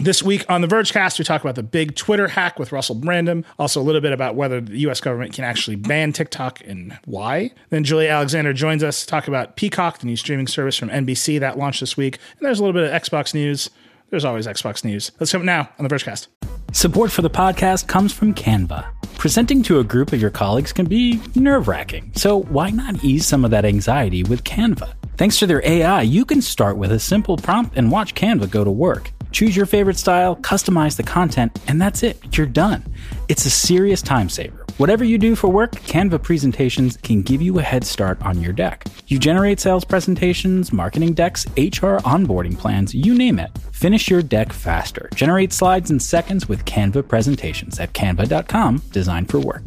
This week on the Vergecast, we talk about the big Twitter hack with Russell Brandom. Also a little bit about whether the U.S. government can actually ban TikTok and why. Then Julia Alexander joins us to talk about Peacock, the new streaming service from NBC that launched this week. And there's a little bit of Xbox news. There's always Xbox news. Let's come now on the Vergecast. Support for the podcast comes from Canva. Presenting to a group of your colleagues can be nerve-wracking, so why not ease some of that anxiety with Canva? Thanks to their AI, you can start with a simple prompt and watch Canva go to work. Choose your favorite style, customize the content, and that's it. You're done. It's a serious time saver. Whatever you do for work, Canva presentations can give you a head start on your deck. You generate sales presentations, marketing decks, HR onboarding plans, you name it. Finish your deck faster. Generate slides in seconds with Canva presentations at canva.com, designed for work.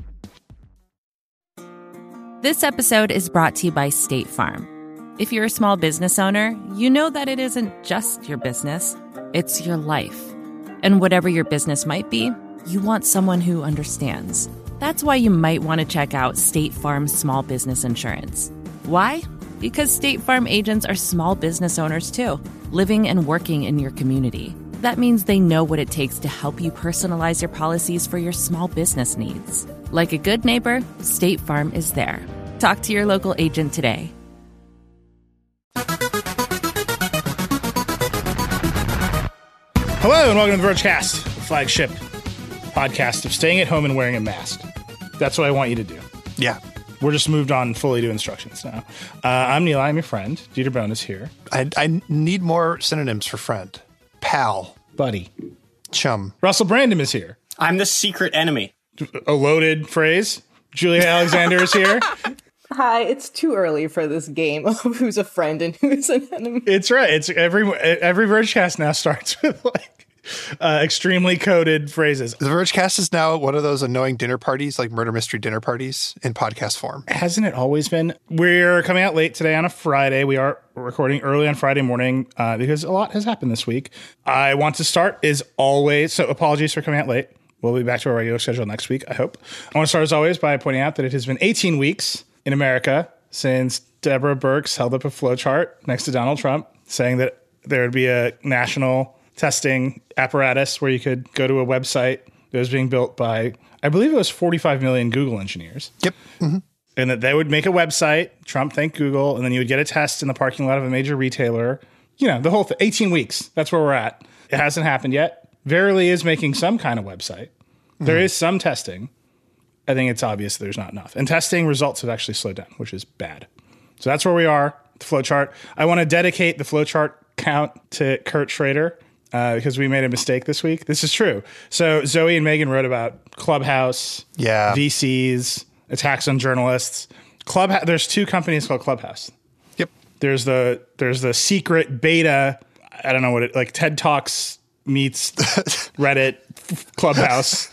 This episode is brought to you by State Farm. If you're a small business owner, you know that it isn't just your business, it's your life. And whatever your business might be, you want someone who understands. That's why you might want to check out State Farm Small Business Insurance. Why? Because State Farm agents are small business owners too, living and working in your community. That means they know what it takes to help you personalize your policies for your small business needs. Like a good neighbor, State Farm is there. Talk to your local agent today. Hello and welcome to the Vergecast, the flagship podcast of staying at home and wearing a mask. That's what I want you to do. Yeah. We're just moved on fully to instructions now. I'm Neil. I'm your friend. Dieter Bohn is here. I need more synonyms for friend. Pal. Buddy. Chum. Russell Brandom is here. I'm the secret enemy. A loaded phrase. Julia Alexander is here. Hi, it's too early for this game of who's a friend and who's an enemy. It's right. It's every Vergecast now starts with extremely coded phrases. The Vergecast is now one of those annoying dinner parties, like murder mystery dinner parties in podcast form. Hasn't it always been? We're coming out late today on a Friday. We are recording early on Friday morning because a lot has happened this week. I want to start as always. So apologies for coming out late. We'll be back to our regular schedule next week, I hope. I want to start as always by pointing out that it has been 18 weeks in America since Deborah Birx held up a flowchart next to Donald Trump saying that there would be a national testing apparatus where you could go to a website that was being built by, I believe it was 45 million Google engineers. Yep. Mm-hmm. And that they would make a website, Trump thank Google, and then you would get a test in the parking lot of a major retailer. You know, the whole thing, 18 weeks. That's where we're at. It hasn't happened yet. Verily is making some kind of website. There is some testing. I think it's obvious there's not enough. And testing results have actually slowed down, which is bad. So that's where we are, the flowchart. I want to dedicate the flowchart count to Kurt Schrader because we made a mistake this week. This is true. So Zoe and Megan wrote about Clubhouse, VCs, attacks on journalists. There's two companies called Clubhouse. Yep. There's the secret beta, I don't know what it, like TED Talks meets Reddit Clubhouse.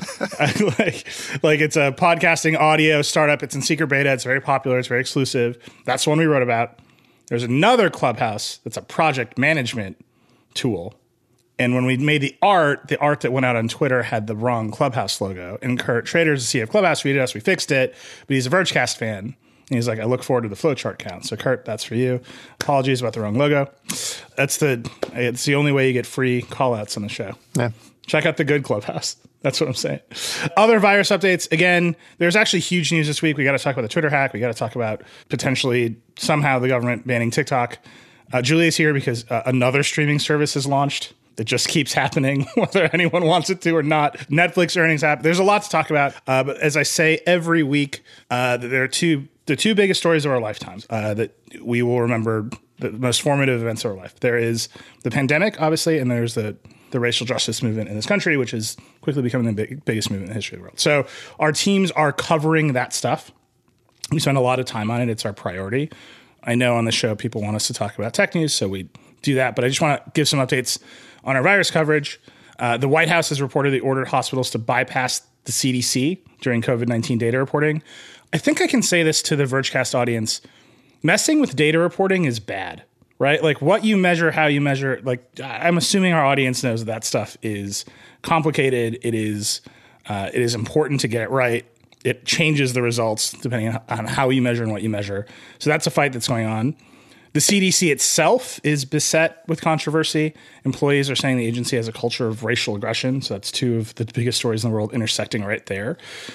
like it's a podcasting audio startup. It's in secret beta. It's very popular. It's very exclusive. That's the one we wrote about. There's another Clubhouse that's a project management tool. And when we made the art that went out on Twitter had the wrong Clubhouse logo. And Kurt Schrader's the CEO of Clubhouse tweeted us. We fixed it. But he's a Vergecast fan. And he's like, I look forward to the flowchart count. So Kurt, that's for you. Apologies about the wrong logo. It's the only way you get free call outs on the show. Yeah. Check out the good Clubhouse. That's what I'm saying. Other virus updates. Again, there's actually huge news this week. We got to talk about the Twitter hack. We got to talk about potentially somehow the government banning TikTok. Julia's here because another streaming service has launched. It just keeps happening, whether anyone wants it to or not. Netflix earnings happen. There's a lot to talk about. But as I say every week, there are the two biggest stories of our lifetimes that we will remember, the most formative events of our life. There is the pandemic, obviously, and there's the racial justice movement in this country, which is quickly becoming the biggest movement in the history of the world. So our teams are covering that stuff. We spend a lot of time on it. It's our priority. I know on the show people want us to talk about tech news, so we do that. But I just want to give some updates on our virus coverage. The White House has reportedly ordered hospitals to bypass the CDC during COVID-19 data reporting. I think I can say this to the Vergecast audience. Messing with data reporting is bad, right? Like what you measure, how you measure, like I'm assuming our audience knows that stuff is complicated. It is important to get it right. It changes the results depending on how you measure and what you measure. So that's a fight that's going on. The CDC itself is beset with controversy. Employees are saying the agency has a culture of racial aggression. So that's two of the biggest stories in the world intersecting right there.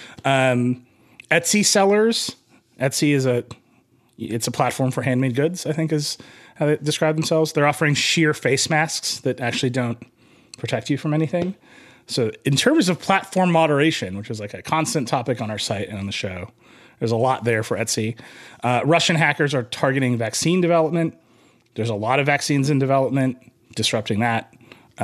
Etsy sellers. Etsy is a platform for handmade goods, I think is how they describe themselves. They're offering sheer face masks that actually don't protect you from anything. So in terms of platform moderation, which is like a constant topic on our site and on the show, there's a lot there for Etsy. Russian hackers are targeting vaccine development. There's a lot of vaccines in development. Disrupting that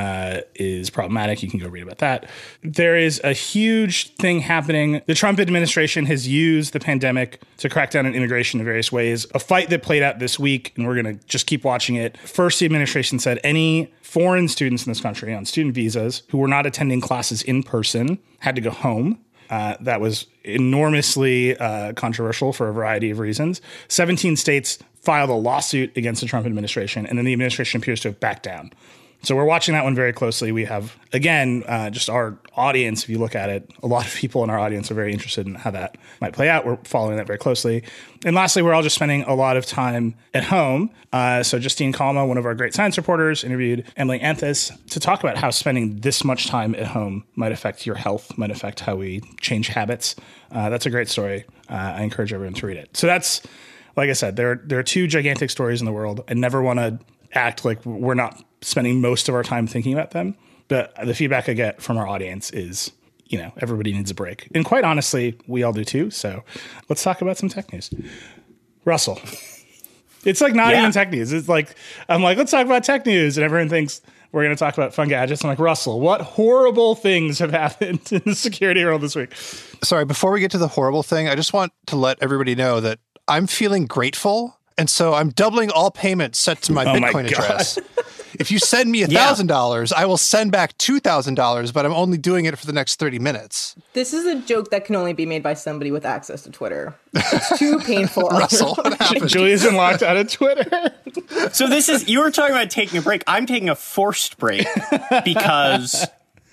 is problematic. You can go read about that. There is a huge thing happening. The Trump administration has used the pandemic to crack down on immigration in various ways. A fight that played out this week, and we're going to just keep watching it. First, the administration said any foreign students in this country on student visas who were not attending classes in person had to go home. That was enormously controversial for a variety of reasons. 17 states filed a lawsuit against the Trump administration, and then the administration appears to have backed down. So we're watching that one very closely. We have, again, just our audience, if you look at it, a lot of people in our audience are very interested in how that might play out. We're following that very closely. And lastly, we're all just spending a lot of time at home. So Justine Kalma, one of our great science reporters, interviewed Emily Anthis to talk about how spending this much time at home might affect your health, might affect how we change habits. That's a great story. I encourage everyone to read it. So that's, like I said, there are two gigantic stories in the world. I never want to act like we're not spending most of our time thinking about them. But the feedback I get from our audience is, everybody needs a break. And quite honestly, we all do too. So let's talk about some tech news. Russell. It's like not even tech news. It's like, I'm like, let's talk about tech news. And everyone thinks we're going to talk about fun gadgets. I'm like, Russell, what horrible things have happened in the security world this week? Sorry, before we get to the horrible thing, I just want to let everybody know that I'm feeling grateful. And so I'm doubling all payments set to my Bitcoin address. If you send me $1,000, I will send back $2,000, but I'm only doing it for the next 30 minutes. This is a joke that can only be made by somebody with access to Twitter. It's too painful. Russell, what happened? Julia's been locked out of Twitter. So you were talking about taking a break. I'm taking a forced break because,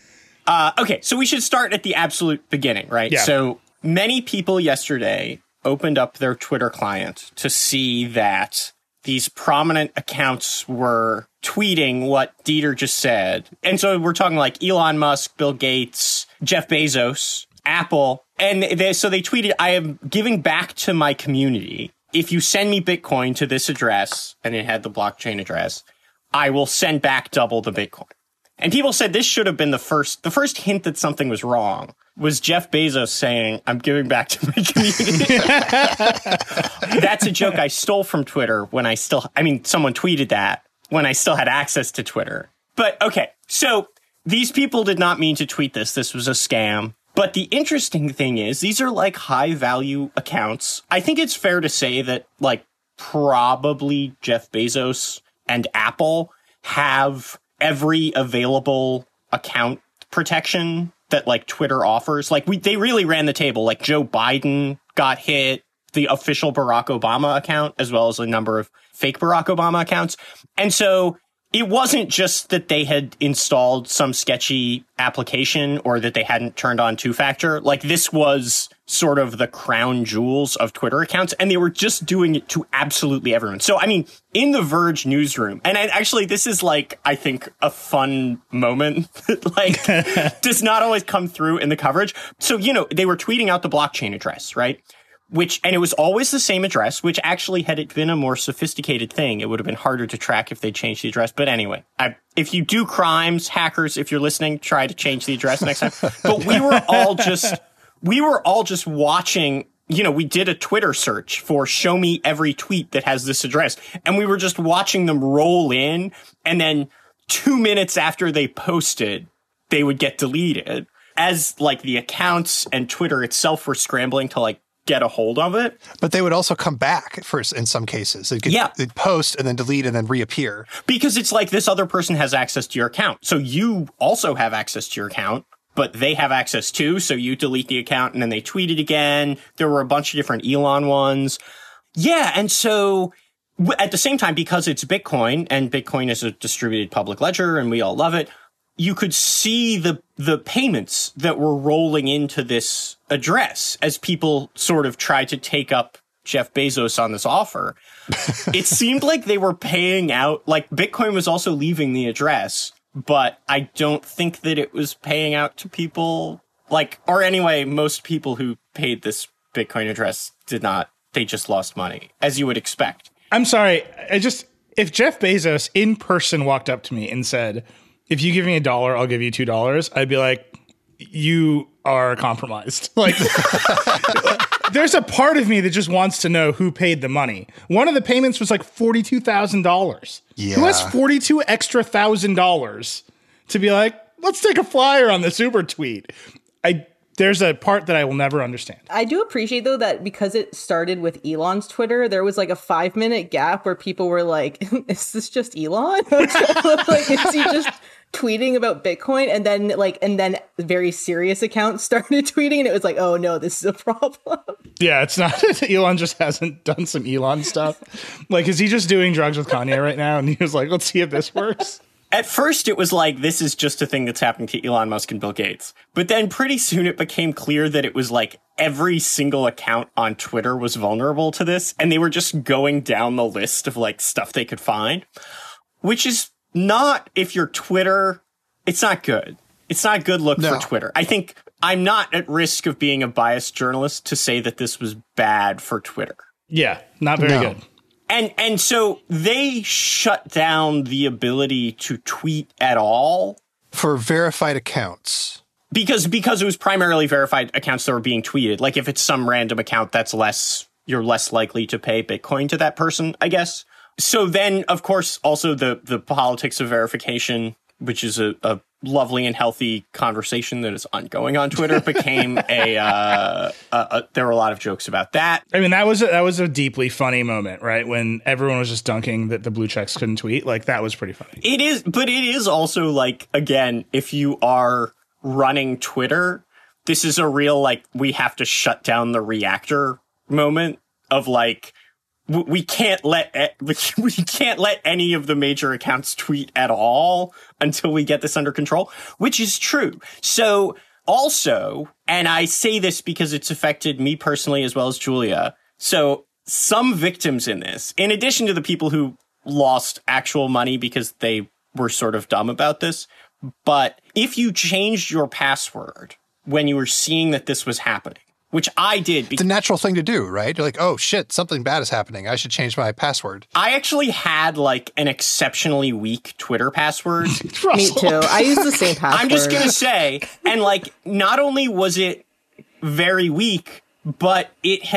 okay, so we should start at the absolute beginning, right? Yeah. So many people yesterday opened up their Twitter client to see that these prominent accounts were tweeting what Dieter just said. And so we're talking like Elon Musk, Bill Gates, Jeff Bezos, Apple. And so they tweeted, I am giving back to my community. If you send me Bitcoin to this address, and it had the blockchain address, I will send back double the Bitcoin. And people said this should have been the first hint that something was wrong was Jeff Bezos saying, I'm giving back to my community. That's a joke I stole from Twitter someone tweeted that when I still had access to Twitter. But okay, so these people did not mean to tweet this. This was a scam. But the interesting thing is these are like high value accounts. I think it's fair to say that like probably Jeff Bezos and Apple have every available account protection that like Twitter offers. Like they really ran the table. Like Joe Biden got hit, the official Barack Obama account, as well as a number of fake Barack Obama accounts. And so it wasn't just that they had installed some sketchy application or that they hadn't turned on two-factor. Like this was sort of the crown jewels of Twitter accounts, and they were just doing it to absolutely everyone. So, I mean, in the Verge newsroom, and actually this is like, I think, a fun moment that like does not always come through in the coverage. So, they were tweeting out the blockchain address, right? And it was always the same address, which actually, had it been a more sophisticated thing, it would have been harder to track if they changed the address. But anyway, if you do crimes, hackers, if you're listening, try to change the address next time. But we were all just watching, we did a Twitter search for show me every tweet that has this address. And we were just watching them roll in. And then 2 minutes after they posted, they would get deleted. As like the accounts and Twitter itself were scrambling to like get a hold of it. But they would also come back first in some cases. They'd post and then delete and then reappear. Because it's like this other person has access to your account. So you also have access to your account, but they have access too. So you delete the account and then they tweet it again. There were a bunch of different Elon ones. Yeah. And so at the same time, because it's Bitcoin and Bitcoin is a distributed public ledger and we all love it, you could see the payments that were rolling into this address as people sort of tried to take up Jeff Bezos on this offer, it seemed like they were paying out, like Bitcoin was also leaving the address, but I don't think that it was paying out to people, like, or anyway, most people who paid this Bitcoin address did not, they just lost money, as you would expect. I'm sorry, if Jeff Bezos in person walked up to me and said, if you give me $1, I'll give you $2, I'd be like, you are compromised. Like, there's a part of me that just wants to know who paid the money. One of the payments was like $42,000. Yeah. Who has $42 extra $1,000 to be like, let's take a flyer on this Uber tweet? There's a part that I will never understand. I do appreciate, though, that because it started with Elon's Twitter, there was like a 5-minute gap where people were like, is this just Elon? Like, is he just tweeting about Bitcoin? And then very serious accounts started tweeting, and it was like, oh no, this is a problem. Yeah, it's not. Elon just hasn't done some Elon stuff. Like, is he just doing drugs with Kanye right now? And he was like, let's see if this works. At first, it was like, this is just a thing that's happening to Elon Musk and Bill Gates. But then pretty soon it became clear that it was like every single account on Twitter was vulnerable to this. And they were just going down the list of like stuff they could find, which is not, if you're Twitter, it's not good. It's not a good look for Twitter. I think I'm not at risk of being a biased journalist to say that this was bad for Twitter. Yeah, not very good. And so they shut down the ability to tweet at all. For verified accounts. Because it was primarily verified accounts that were being tweeted. Like if it's some random account, you're less likely to pay Bitcoin to that person, I guess. So then, of course, also the politics of verification, which is a lovely and healthy conversation that is ongoing on Twitter, became there were a lot of jokes about that. I mean, that was a deeply funny moment, right? When everyone was just dunking that the blue checks couldn't tweet. Like, that was pretty funny. It is, but it is also like, again, if you are running Twitter, this is a real, like, we have to shut down the reactor moment of like, we can't let any of the major accounts tweet at all until we get this under control, which is true. So also, and I say this because it's affected me personally as well as Julia. So some victims in this, in addition to the people who lost actual money because they were sort of dumb about this, but if you changed your password when you were seeing that this was happening, which I did. It's a natural thing to do, right? You're like, oh shit, something bad is happening. I should change my password. I actually had like an exceptionally weak Twitter password. Me too. I use the same password. I'm just going to say, and like, not only was it very weak, but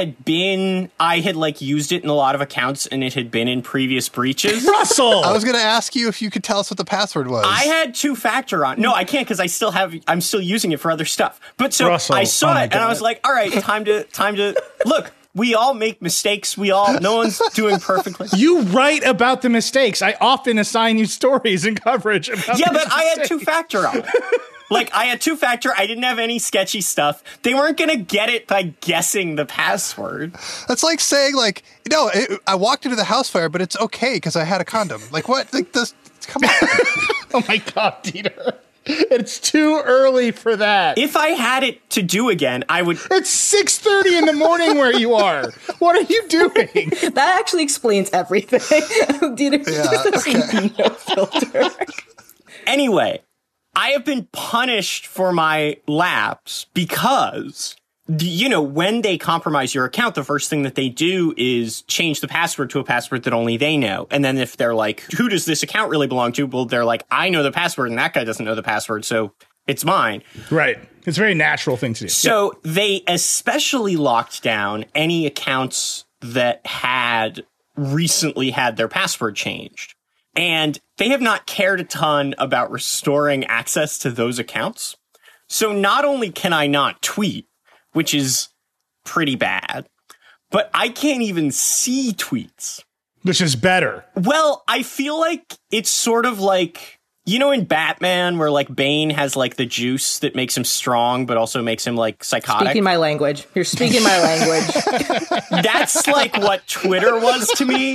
I had like used it in a lot of accounts and it had been in previous breaches. Russell! I was going to ask you if you could tell us what the password was. I had 2-factor on. No, I can't because I'm still using it for other stuff. But so Russell, I saw it and I was like, all right, time to look. We all make mistakes. No one's doing perfectly. You write about the mistakes. I often assign you stories and coverage about but mistakes. I had 2-factor on. Like, I had 2-factor. I didn't have any sketchy stuff. They weren't going to get it by guessing the password. That's like saying, like, no, I walked into the house fire, but it's okay because I had a condom. Like, what? Like, this, come on. Oh, my God, Dieter. It's too early for that. If I had it to do again, I would... It's 6:30 in the morning where you are. What are you doing? That actually explains everything. Dieter just no filter. Anyway... I have been punished for my lapse because, when they compromise your account, the first thing that they do is change the password to a password that only they know. And then if they're like, who does this account really belong to? Well, they're like, I know the password and that guy doesn't know the password, so it's mine. Right. It's a very natural thing to do. So they especially locked down any accounts that had recently had their password changed. And they have not cared a ton about restoring access to those accounts. So not only can I not tweet, which is pretty bad, but I can't even see tweets. Which is better. Well, I feel like it's sort of like, in Batman where like Bane has like the juice that makes him strong, but also makes him like psychotic. Speaking my language. You're speaking my language. That's like what Twitter was to me.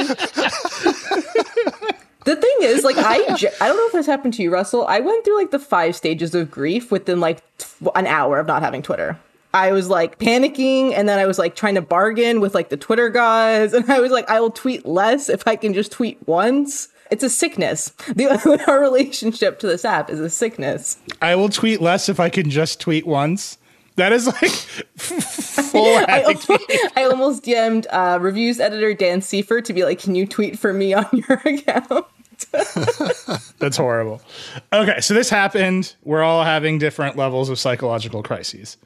The thing is, like, I don't know if this happened to you, Russell. I went through, like, the 5 stages of grief within, like, an hour of not having Twitter. I was like panicking, and then I was like trying to bargain with like the Twitter guys, and I was like, I will tweet less if I can just tweet once. It's a sickness. Our relationship to this app is a sickness. I will tweet less if I can just tweet once. That is like full I almost DM'd reviews editor Dan Seifert to be like, can you tweet for me on your account? That's horrible. Okay, so this happened. We're all having different levels of psychological crises.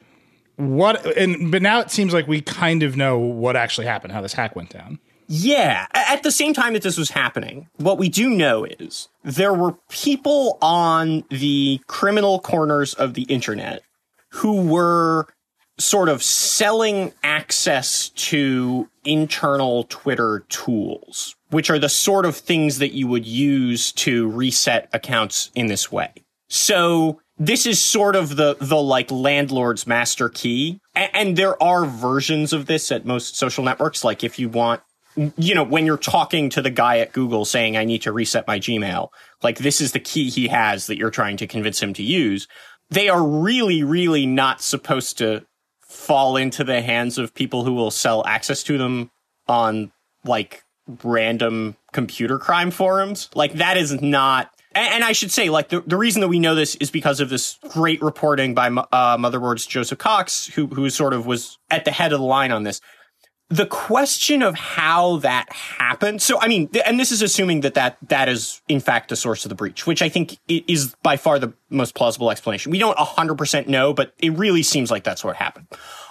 But now it seems like we kind of know what actually happened, how this hack went down. Yeah. At the same time that this was happening, what we do know is there were people on the criminal corners of the internet who were sort of selling access to internal Twitter tools, which are the sort of things that you would use to reset accounts in this way. So this is sort of the like landlord's master key. And there are versions of this at most social networks. Like if you want, you know, when you're talking to the guy at Google saying, I need to reset my Gmail, like this is the key he has that you're trying to convince him to use. They are really, really not supposed to fall into the hands of people who will sell access to them on like random computer crime forums. Like that is not. And I should say, like, the reason that we know this is because of this great reporting by Motherboard's Joseph Cox, who sort of was at the head of the line on this. The question of how that happened. So, I mean, and this is assuming that is, in fact, the source of the breach, which I think is by far the most plausible explanation. We don't 100% know, but it really seems like that's what happened.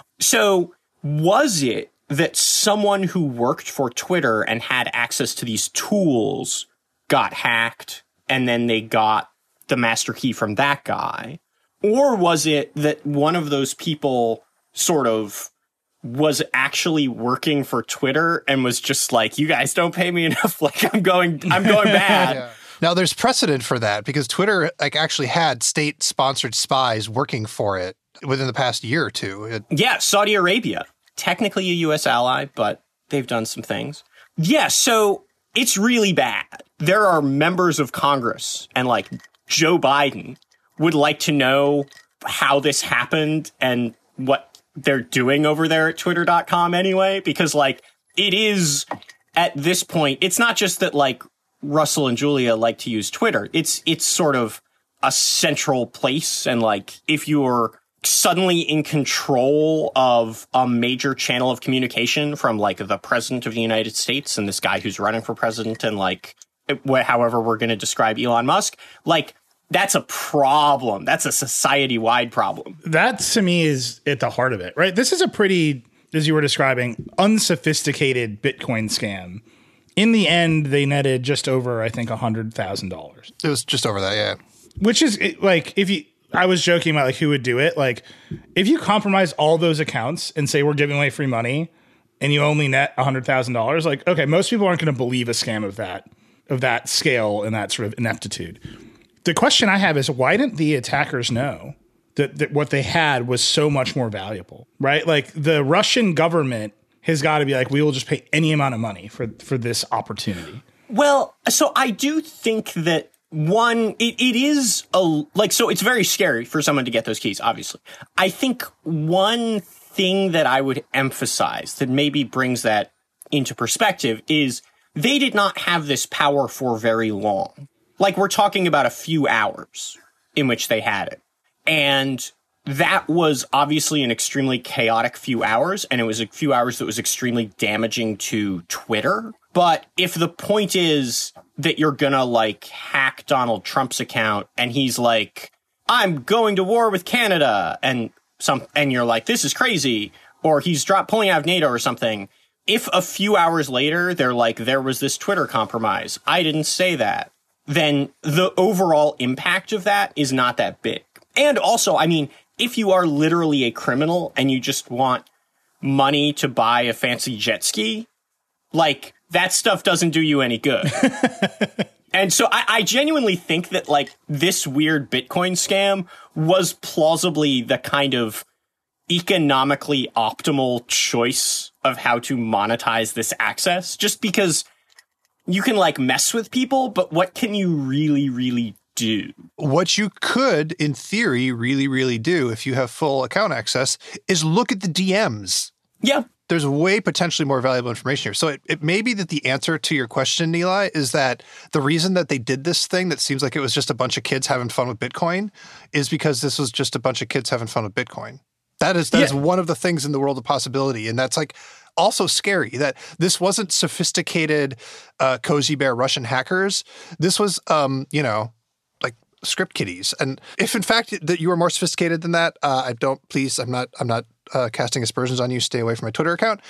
So was it that someone who worked for Twitter and had access to these tools got hacked and then they got the master key from that guy? Or was it that one of those people sort of was actually working for Twitter and was just like, you guys don't pay me enough. Like I'm going bad. Yeah. Now there's precedent for that because Twitter like actually had state sponsored spies working for it within the past year or two. Yeah. Saudi Arabia, technically a US ally, but they've done some things. Yeah. So it's really bad. There are members of Congress and like Joe Biden would like to know how this happened and what they're doing over there at twitter.com anyway, because like it is at this point, it's not just that like Russell and Julia like to use Twitter. It's sort of a central place. And like, if you're suddenly in control of a major channel of communication from like the president of the United States and this guy who's running for president and like, however we're going to describe Elon Musk, like, that's a problem. That's a society-wide problem. That, to me, is at the heart of it, right? This is a pretty, as you were describing, unsophisticated Bitcoin scam. In the end, they netted just over, I think, $100,000. It was just over that, yeah. Which is, like, I was joking about, like, who would do it. Like, if you compromise all those accounts and say we're giving away free money and you only net $100,000, like, okay, most people aren't going to believe a scam of that scale and that sort of ineptitude. The question I have is, why didn't the attackers know that what they had was so much more valuable, right? Like, the Russian government has got to be like, we will just pay any amount of money for this opportunity. Well, so I do think that one, it is so it's very scary for someone to get those keys, obviously. I think one thing that I would emphasize that maybe brings that into perspective is they did not have this power for very long. Like, we're talking about a few hours in which they had it. And that was obviously an extremely chaotic few hours, and it was a few hours that was extremely damaging to Twitter. But if the point is that you're gonna, like, hack Donald Trump's account, and he's like, I'm going to war with Canada, and you're like, this is crazy, or he's pulling out of NATO or something, if a few hours later they're like, there was this Twitter compromise, I didn't say that, then the overall impact of that is not that big. And also, I mean, if you are literally a criminal and you just want money to buy a fancy jet ski, like, that stuff doesn't do you any good. And so I genuinely think that, like, this weird Bitcoin scam was plausibly the kind of economically optimal choice of how to monetize this access, just because you can, like, mess with people, but what can you really, really do? What you could, in theory, really do if you have full account access is look at the DMs. Yeah. There's way potentially more valuable information here. So it may be that the answer to your question, Nilay, is that the reason that they did this thing that seems like it was just a bunch of kids having fun with Bitcoin is because this was just a bunch of kids having fun with Bitcoin. That is one of the things in the world of possibility. And that's like also scary that this wasn't sophisticated cozy bear Russian hackers. This was, like script kiddies. And if in fact that you are more sophisticated than that, I'm not casting aspersions on you. Stay away from my Twitter account.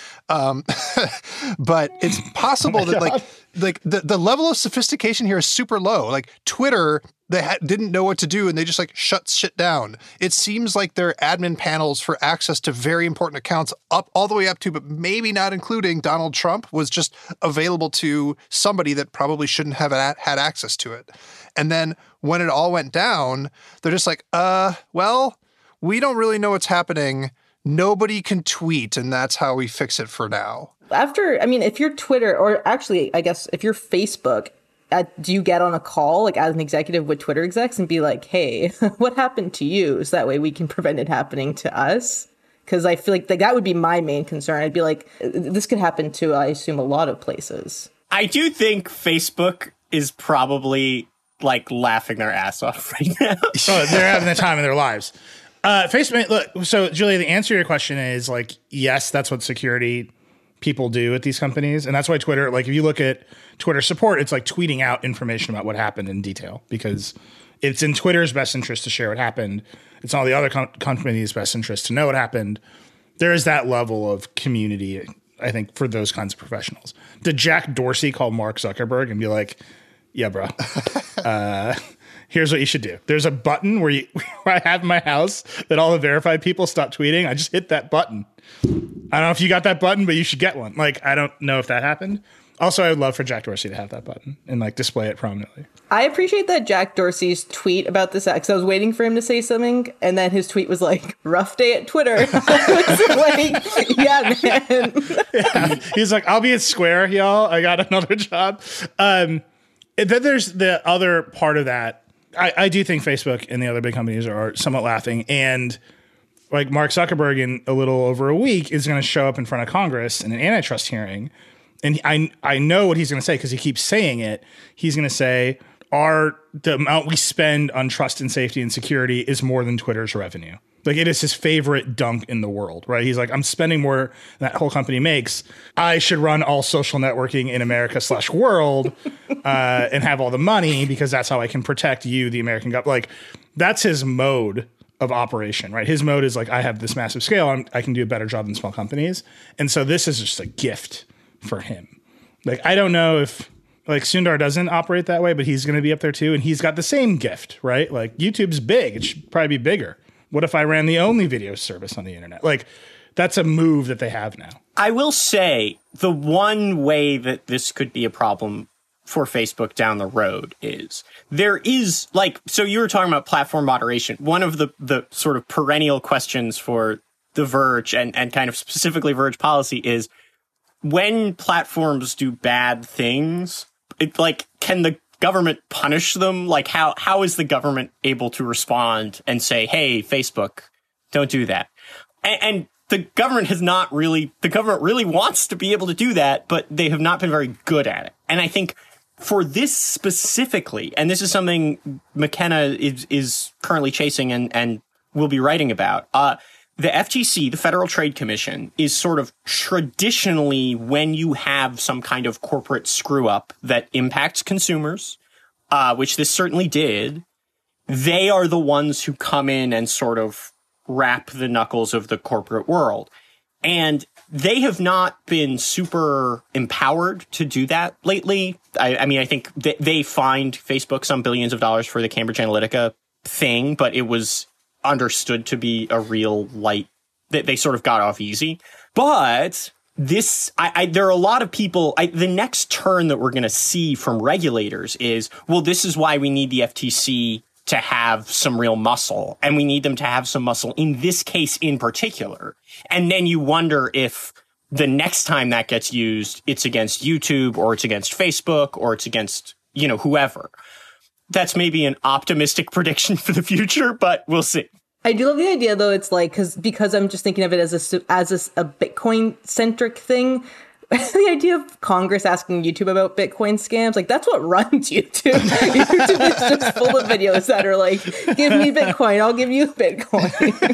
But it's possible that the level of sophistication here is super low. Like Twitter, they didn't know what to do and they just like shut shit down. It seems like their admin panels for access to very important accounts up all the way up to, but maybe not including Donald Trump, was just available to somebody that probably shouldn't have had access to it. And then when it all went down, they're just like, well, we don't really know what's happening. Nobody can tweet, and that's how we fix it for now. If you're Twitter, or actually, I guess if you're Facebook, do you get on a call, like as an executive with Twitter execs and be like, hey, what happened to you? So that way we can prevent it happening to us? Because I feel like that would be my main concern. I'd be like, this could happen to, I assume, a lot of places. I do think Facebook is probably like laughing their ass off right now. Oh, they're having the time of their lives. Facebook, look, so Julia, the answer to your question is like, yes, that's what security people do at these companies. And that's why Twitter, like if you look at Twitter support, it's like tweeting out information about what happened in detail because it's in Twitter's best interest to share what happened. It's all the other companies' best interest to know what happened. There is that level of community, I think, for those kinds of professionals. Did Jack Dorsey call Mark Zuckerberg and be like, yeah, bro, here's what you should do. There's a button where I have in my house that all the verified people stop tweeting. I just hit that button. I don't know if you got that button, but you should get one. Like, I don't know if that happened. Also, I would love for Jack Dorsey to have that button and like display it prominently. I appreciate that Jack Dorsey's tweet about this, because I was waiting for him to say something, and then his tweet was like, rough day at Twitter. I was like, yeah, man. Yeah. He's like, I'll be at Square, y'all. I got another job. Then there's the other part of that. I do think Facebook and the other big companies are somewhat laughing. And like Mark Zuckerberg in a little over a week is going to show up in front of Congress in an antitrust hearing. And I know what he's going to say because he keeps saying it. He's going to say, the amount we spend on trust and safety and security is more than Twitter's revenue. Like it is his favorite dunk in the world, right? He's like, I'm spending more than that whole company makes. I should run all social networking in America/world and have all the money because that's how I can protect you, the American government. Like that's his mode of operation, right? His mode is like, I have this massive scale. I can do a better job than small companies. And so this is just a gift for him. Like, I don't know if like Sundar doesn't operate that way, but he's going to be up there too. And he's got the same gift, right? Like YouTube's big. It should probably be bigger. What if I ran the only video service on the internet? Like that's a move that they have now. I will say the one way that this could be a problem for Facebook down the road is there is like, so you were talking about platform moderation. One of the sort of perennial questions for The Verge and kind of specifically Verge policy is when platforms do bad things, can the government punish them? Like how is the government able to respond and say, hey, Facebook, don't do that? And the government really wants to be able to do that, but they have not been very good at it. And I think for this specifically, and this is something McKenna is currently chasing and will be writing about, the FTC, the Federal Trade Commission, is sort of traditionally when you have some kind of corporate screw up that impacts consumers, which this certainly did, they are the ones who come in and sort of wrap the knuckles of the corporate world. And they have not been super empowered to do that lately. I mean, I think they fined Facebook some billions of dollars for the Cambridge Analytica thing, but it was understood to be a real light that they sort of got off easy. But this, there are a lot of people, the next turn that we're going to see from regulators is, well, this is why we need the FTC to have some real muscle, and we need them to have some muscle in this case in particular. And then you wonder if the next time that gets used, it's against YouTube or it's against Facebook or it's against, whoever. that's maybe an optimistic prediction for the future, but we'll see. I do love the idea, though. It's like, because I'm just thinking of it as a Bitcoin-centric thing. The idea of Congress asking YouTube about Bitcoin scams, like, that's what runs YouTube. YouTube is just full of videos that are like, give me Bitcoin, I'll give you Bitcoin.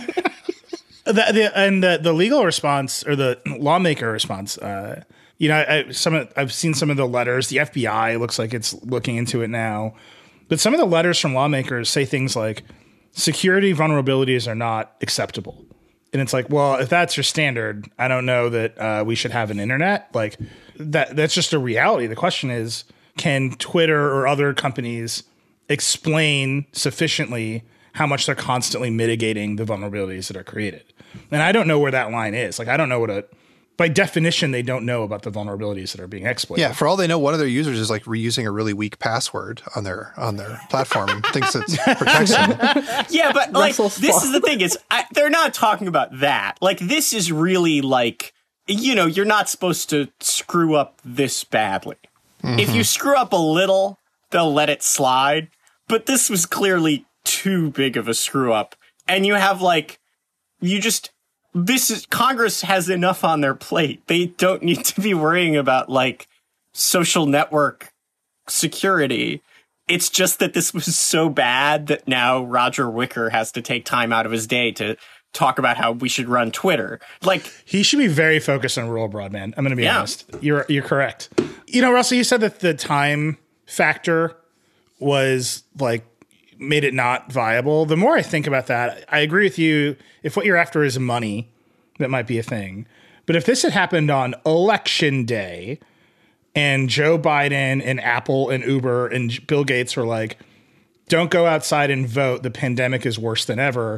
The legal response, or the lawmaker response, I've seen some of the letters. The FBI looks like it's looking into it now. But some of the letters from lawmakers say things like, security vulnerabilities are not acceptable. And it's like, well, if that's your standard, I don't know that we should have an internet. Like, that's just a reality. The question is, can Twitter or other companies explain sufficiently how much they're constantly mitigating the vulnerabilities that are created? And I don't know where that line is. Like, I don't know by definition, they don't know about the vulnerabilities that are being exploited. Yeah, for all they know, one of their users is like reusing a really weak password on their platform and thinks it protects them. Yeah, but like, this is the thing, is they're not talking about that. Like, this is really like, you're not supposed to screw up this badly. Mm-hmm. If you screw up a little, they'll let it slide. But this was clearly too big of a screw up. And you have like, Congress has enough on their plate. They don't need to be worrying about like social network security. It's just that this was so bad that now Roger Wicker has to take time out of his day to talk about how we should run Twitter. Like, he should be very focused on rural broadband. I'm going to be honest. You're correct. Russell, you said that the time factor was like, made it not viable. The more I think about that, I agree with you. If what you're after is money, that might be a thing. But if this had happened on election day and Joe Biden and Apple and Uber and Bill Gates were like, don't go outside and vote, the pandemic is worse than ever,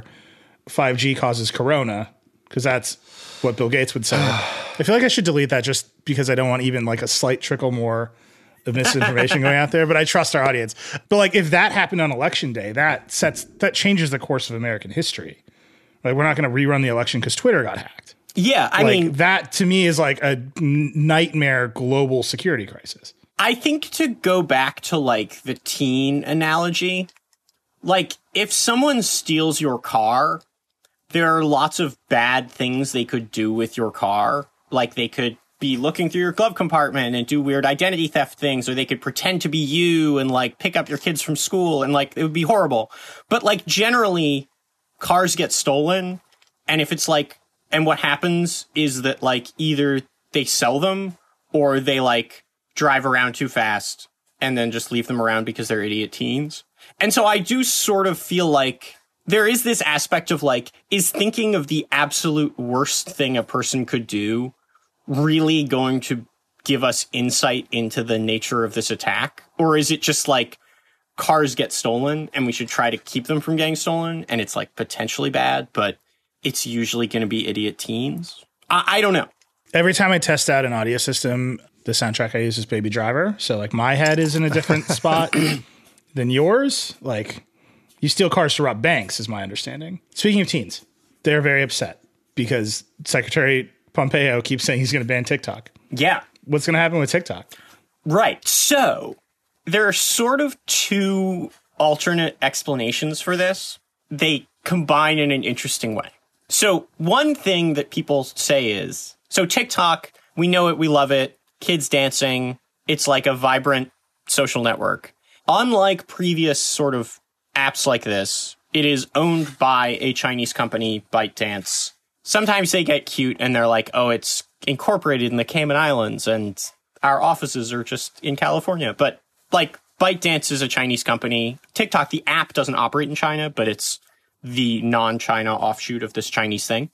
5G causes corona, because that's what Bill Gates would say. I feel like I should delete that just because I don't want even like a slight trickle more of misinformation going out there, but I trust our audience. But like, if that happened on election day, that changes the course of American history. Like, we're not going to rerun the election because Twitter got hacked. Yeah, I mean, that to me is like a nightmare global security crisis. I think, to go back to like the teen analogy, like, if someone steals your car, there are lots of bad things they could do with your car. Like, they could be looking through your glove compartment and do weird identity theft things, or they could pretend to be you and like pick up your kids from school, and like, it would be horrible. But like, generally, cars get stolen, and if it's like, and what happens is that like, either they sell them or they like drive around too fast and then just leave them around because they're idiot teens. And so I do sort of feel like there is this aspect of like, is thinking of the absolute worst thing a person could do really going to give us insight into the nature of this attack? Or is it just like, cars get stolen and we should try to keep them from getting stolen, and it's like potentially bad, but it's usually going to be idiot teens? I don't know. Every time I test out an audio system, the soundtrack I use is Baby Driver. So like, my head is in a different spot than yours. Like, you steal cars to rob banks is my understanding. Speaking of teens, they're very upset because Secretary Pompeo keeps saying he's going to ban TikTok. Yeah. What's going to happen with TikTok? Right. So there are sort of two alternate explanations for this. They combine in an interesting way. So one thing that people say is, so TikTok, we know it, we love it, kids dancing, it's like a vibrant social network. Unlike previous sort of apps like this, it is owned by a Chinese company, ByteDance. Sometimes they get cute and they're like, oh, it's incorporated in the Cayman Islands and our offices are just in California. But like, ByteDance is a Chinese company. TikTok, the app, doesn't operate in China, but it's the non-China offshoot of this Chinese thing.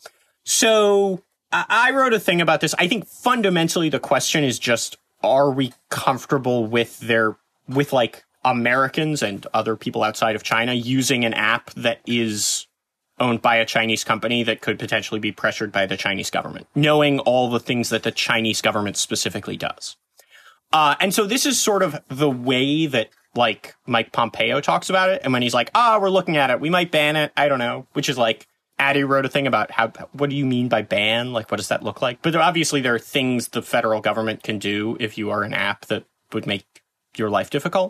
So I wrote a thing about this. I think fundamentally the question is just, are we comfortable with like Americans and other people outside of China using an app that is owned by a Chinese company that could potentially be pressured by the Chinese government, knowing all the things that the Chinese government specifically does. And so this is sort of the way that like Mike Pompeo talks about it. And when he's like, we're looking at it, we might ban it. I don't know, which is like, Addy wrote a thing about what do you mean by ban? Like, what does that look like? But obviously there are things the federal government can do if you are an app that would make your life difficult.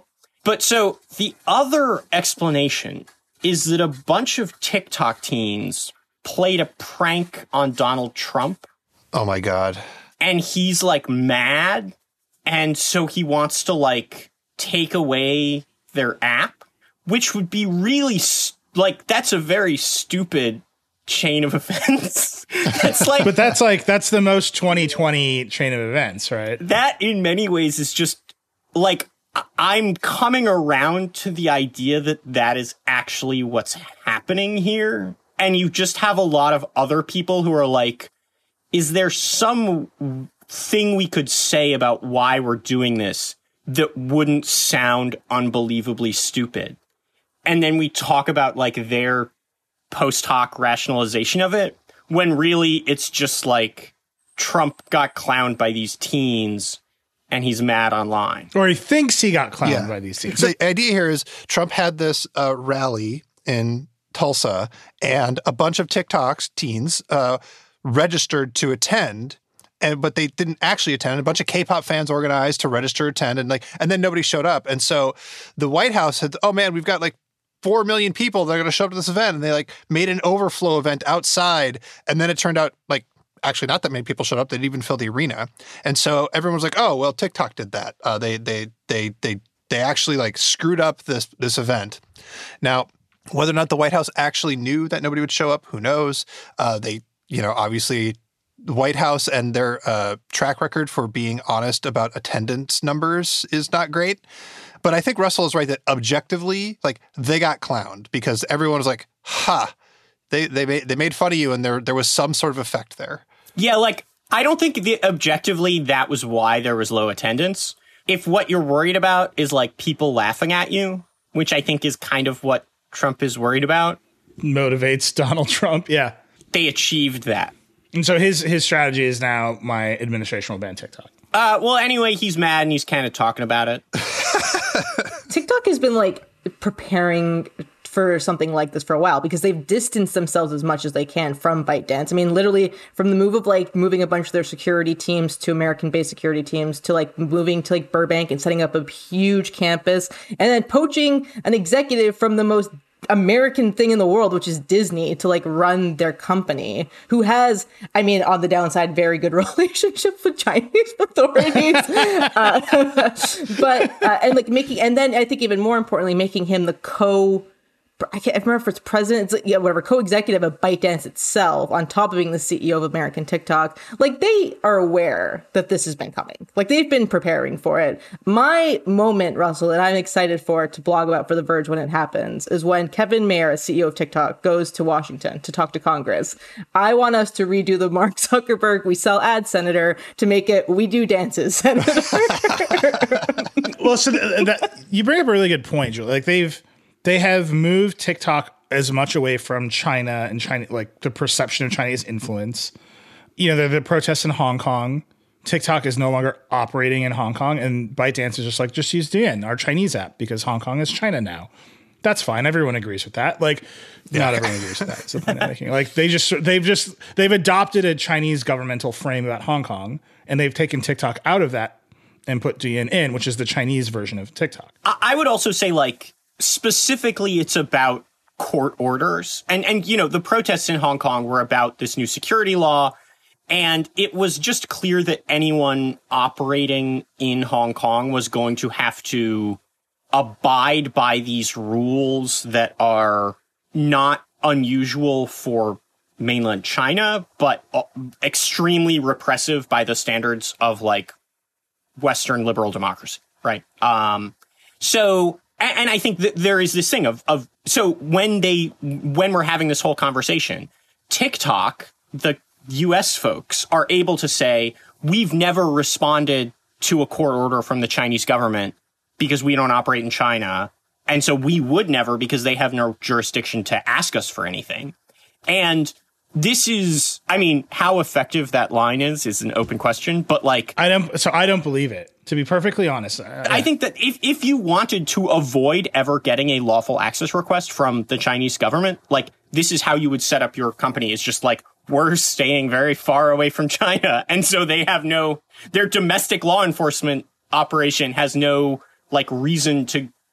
But so the other explanation is that a bunch of TikTok teens played a prank on Donald Trump. Oh my God. And he's like mad. And so he wants to like take away their app, which would be really like, that's a very stupid chain of events. That's like, but that's the most 2020 chain of events, right? That in many ways is just like, I'm coming around to the idea that that is actually what's happening here. And you just have a lot of other people who are like, is there some thing we could say about why we're doing this that wouldn't sound unbelievably stupid? And then we talk about like their post hoc rationalization of it, when really it's just like Trump got clowned by these teens and he's mad online. Or he thinks he got clowned by these teens. The idea here is Trump had this rally in Tulsa, and a bunch of TikTok's teens registered to attend, but they didn't actually attend. A bunch of K-pop fans organized to register, attend, and then nobody showed up. And so the White House said, "Oh man, we've got like 4 million people that are going to show up to this event," and they like made an overflow event outside. And then it turned out like actually not that many people showed up. They didn't even fill the arena. And so everyone was like, "Oh well, TikTok did that. They actually like screwed up this event." Now, whether or not the White House actually knew that nobody would show up, who knows? Obviously the White House and their track record for being honest about attendance numbers is not great. But I think Russell is right that objectively, like, they got clowned because everyone was like, "Ha, they made fun of you," and there was some sort of effect there. Yeah, like, I don't think objectively that was why there was low attendance. If what you're worried about is like people laughing at you, which I think is kind of what Trump is worried about, motivates Donald Trump. Yeah, they achieved that. And so his strategy is now my administration will ban TikTok. Well, anyway, he's mad and he's kind of talking about it. TikTok has been like preparing for something like this for a while because they've distanced themselves as much as they can from ByteDance. I mean, literally from the move of like moving a bunch of their security teams to American-based security teams to like moving to like Burbank and setting up a huge campus and then poaching an executive from the most American thing in the world, which is Disney, to like run their company, who has, I mean, on the downside, very good relationships with Chinese authorities. And like making, and then I think even more importantly, making him the I can't remember if it's president, co-executive of ByteDance itself, on top of being the CEO of American TikTok. Like, they are aware that this has been coming. Like, they've been preparing for it. My moment, Russell, that I'm excited for to blog about for The Verge when it happens, is when Kevin Mayer, CEO of TikTok, goes to Washington to talk to Congress. I want us to redo the Mark Zuckerberg "we sell ads" senator to make it "we do dances" senator. Well, so you bring up a really good point, Julie. Like, they have moved TikTok as much away from China and China, like the perception of Chinese influence. You know, the protests in Hong Kong. TikTok is no longer operating in Hong Kong, and ByteDance is just like, just use Douyin, our Chinese app, because Hong Kong is China now. That's fine. Everyone agrees with that. Like, not everyone agrees with that. That's the point I'm making. Like, they've adopted a Chinese governmental frame about Hong Kong, and they've taken TikTok out of that and put Douyin in, which is the Chinese version of TikTok. I would also say, like, specifically, it's about court orders. And you know, the protests in Hong Kong were about this new security law. And it was just clear that anyone operating in Hong Kong was going to have to abide by these rules that are not unusual for mainland China, but extremely repressive by the standards of like Western liberal democracy. Right. And I think that there is this thing of so when we're having this whole conversation, TikTok, the US folks are able to say, we've never responded to a court order from the Chinese government because we don't operate in China. And so we would never, because they have no jurisdiction to ask us for anything. And this is, I mean, how effective that line is an open question, but like, I don't believe it. To be perfectly honest, I think that if you wanted to avoid ever getting a lawful access request from the Chinese government, like, this is how you would set up your company. It's just like, we're staying very far away from China. And so they have their domestic law enforcement operation has no like reason to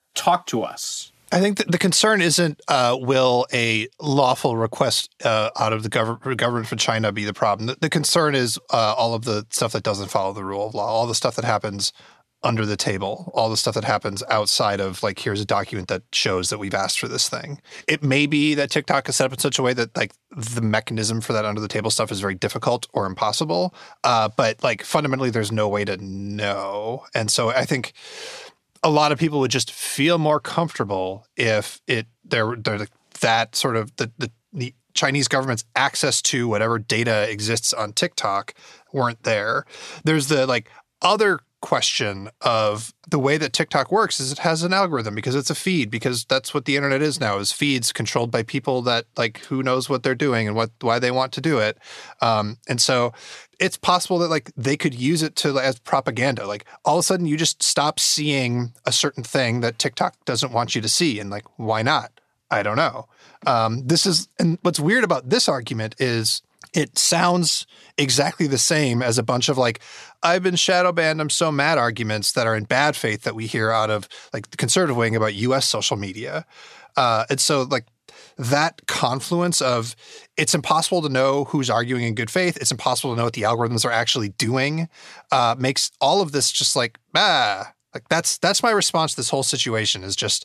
talk to us. I think that the concern isn't will a lawful request out of the government from China be the problem. The concern is all of the stuff that doesn't follow the rule of law, all the stuff that happens under the table, all the stuff that happens outside of like, here's a document that shows that we've asked for this thing. It may be that TikTok is set up in such a way that like the mechanism for that under the table stuff is very difficult or impossible. But like fundamentally, there's no way to know. And so I think a lot of people would just feel more comfortable if they're that sort of the Chinese government's access to whatever data exists on TikTok weren't there. There's the like other question of the way that TikTok works is it has an algorithm because it's a feed, because that's what the internet is now, is feeds controlled by people that like who knows what they're doing and why they want to do it. And so it's possible that like they could use it to as propaganda. Like all of a sudden you just stop seeing a certain thing that TikTok doesn't want you to see. And like, why not? I don't know. And what's weird about this argument is it sounds exactly the same as a bunch of like, I've been shadow banned, I'm so mad arguments that are in bad faith that we hear out of like the conservative wing about US social media. And so like that confluence of it's impossible to know who's arguing in good faith, it's impossible to know what the algorithms are actually doing, makes all of this just like, like that's my response to this whole situation is just,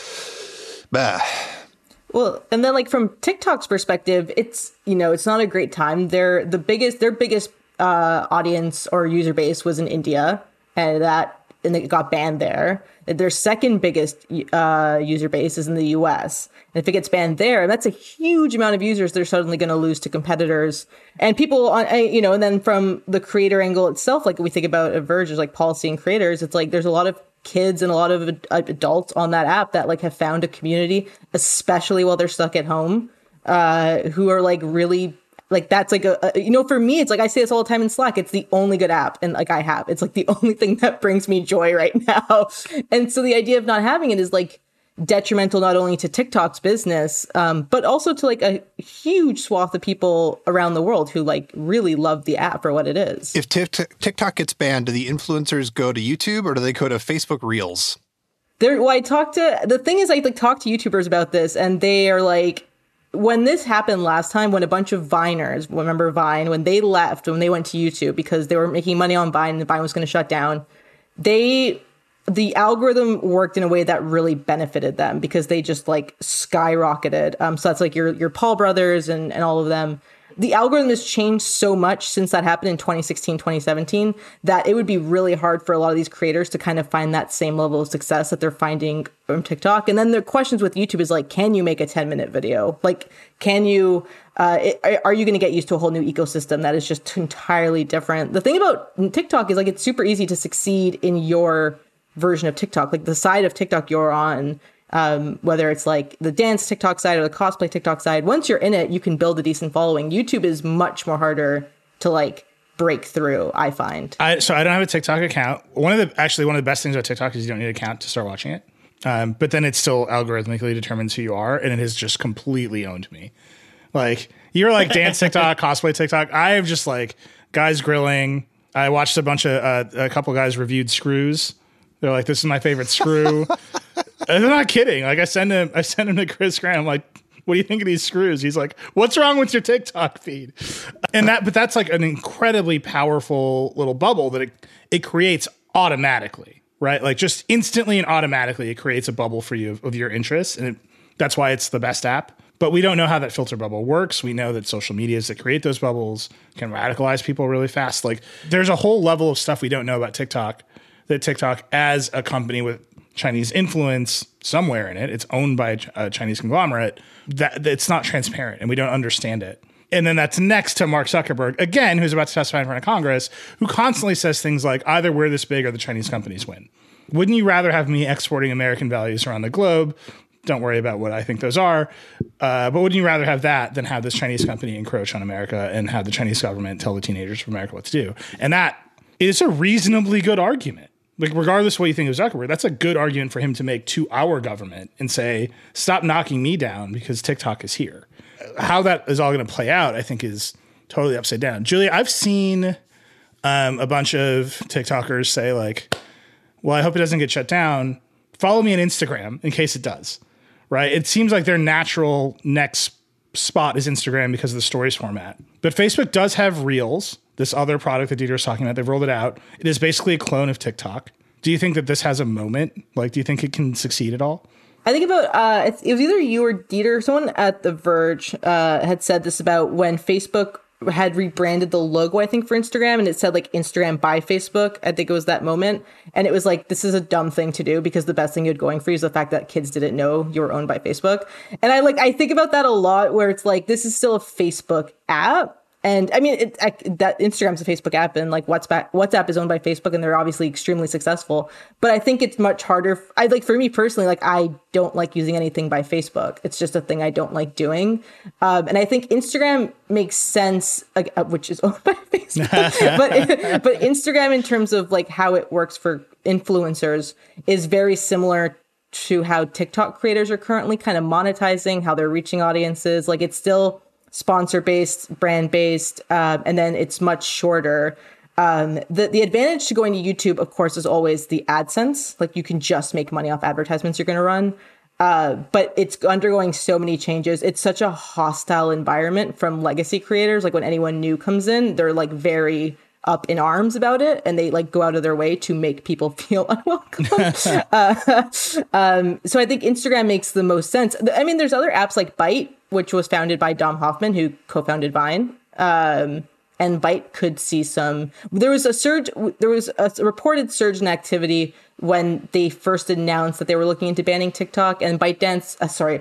Well, and then like from TikTok's perspective, it's, you know, it's not a great time. Their biggest audience or user base was in India, and it got banned there. Their second biggest user base is in the US. And if it gets banned there, that's a huge amount of users they're suddenly going to lose to competitors. And people on, you know, and then from the creator angle itself, like we think about Verge as like policy and creators, it's like there's a lot of kids and a lot of adults on that app that like have found a community, especially while they're stuck at home, who are like really like, that's like you know, for me, it's like, I say this all the time in Slack, it's the only good app. And like it's like the only thing that brings me joy right now. And so the idea of not having it is like detrimental, not only to TikTok's business, but also to like a huge swath of people around the world who like really love the app for what it is. If TikTok gets banned, do the influencers go to YouTube or do they go to Facebook Reels? I talk to YouTubers about this, and they are like, when this happened last time, when a bunch of Viners, remember Vine, when they left, when they went to YouTube because they were making money on Vine and Vine was going to shut down, the algorithm worked in a way that really benefited them because they just like skyrocketed. So that's like your Paul brothers and all of them. The algorithm has changed so much since that happened in 2016, 2017, that it would be really hard for a lot of these creators to kind of find that same level of success that they're finding from TikTok. And then the questions with YouTube is like, can you make a 10-minute video? Like, can you, are you going to get used to a whole new ecosystem that is just entirely different? The thing about TikTok is like, it's super easy to succeed in your version of TikTok, like the side of TikTok you're on, whether it's like the dance TikTok side or the cosplay TikTok side. Once you're in it, you can build a decent following. YouTube is much more harder to like break through, I find. So I don't have a TikTok account. One of the best things about TikTok is you don't need an account to start watching it. But then it still algorithmically determines who you are, and it has just completely owned me. Like, you're like dance TikTok, cosplay TikTok. I have just like guys grilling. I watched a couple guys reviewed screws. They're like, this is my favorite screw. And they're not kidding. Like I send him to Chris Grant. I'm like, what do you think of these screws? He's like, what's wrong with your TikTok feed? But that's like an incredibly powerful little bubble that it creates automatically, right? Like just instantly and automatically, it creates a bubble for you of your interests. And that's why it's the best app. But we don't know how that filter bubble works. We know that social medias that create those bubbles can radicalize people really fast. Like there's a whole level of stuff we don't know about TikTok, that TikTok as a company with Chinese influence somewhere in it, it's owned by a Chinese conglomerate, that it's not transparent and we don't understand it. And then that's next to Mark Zuckerberg, again, who's about to testify in front of Congress, who constantly says things like, either we're this big or the Chinese companies win. Wouldn't you rather have me exporting American values around the globe? Don't worry about what I think those are. But wouldn't you rather have that than have this Chinese company encroach on America and have the Chinese government tell the teenagers of America what to do? And that is a reasonably good argument. Like, regardless of what you think of Zuckerberg, that's a good argument for him to make to our government and say, stop knocking me down because TikTok is here. How that is all going to play out, I think, is totally upside down. Julia, I've seen a bunch of TikTokers say, like, well, I hope it doesn't get shut down. follow me on Instagram in case it does, right? It seems like their natural next spot is Instagram because of the stories format. But Facebook does have Reels, this other product that Dieter was talking about. They've rolled it out. It is basically a clone of TikTok. Do you think that this has a moment? Like, do you think it can succeed at all? I think about, it was either you or Dieter, someone at The Verge had said this about when Facebook had rebranded the logo, I think, for Instagram, and it said like Instagram by Facebook. I think it was that moment. And it was like, this is a dumb thing to do because the best thing you had going for you is the fact that kids didn't know you were owned by Facebook. And I think about that a lot, where it's like, this is still a Facebook app. And I mean, that Instagram's a Facebook app, and like WhatsApp is owned by Facebook, and they're obviously extremely successful. But I think it's much harder. For me personally, like, I don't like using anything by Facebook. It's just a thing I don't like doing. And I think Instagram makes sense, which is owned by Facebook. but Instagram, in terms of like how it works for influencers, is very similar to how TikTok creators are currently kind of monetizing, how they're reaching audiences. Like, it's still sponsor-based, brand-based, and then it's much shorter. The advantage to going to YouTube, of course, is always the AdSense. Like, you can just make money off advertisements you're going to run. But it's undergoing so many changes. It's such a hostile environment from legacy creators. Like, when anyone new comes in, they're like very up in arms about it, and they like go out of their way to make people feel unwelcome. So I think Instagram makes the most sense. I mean, there's other apps like Byte, which was founded by Dom Hoffman, who co-founded Vine. And Byte could see some. There was a reported surge in activity when they first announced that they were looking into banning TikTok, and ByteDance.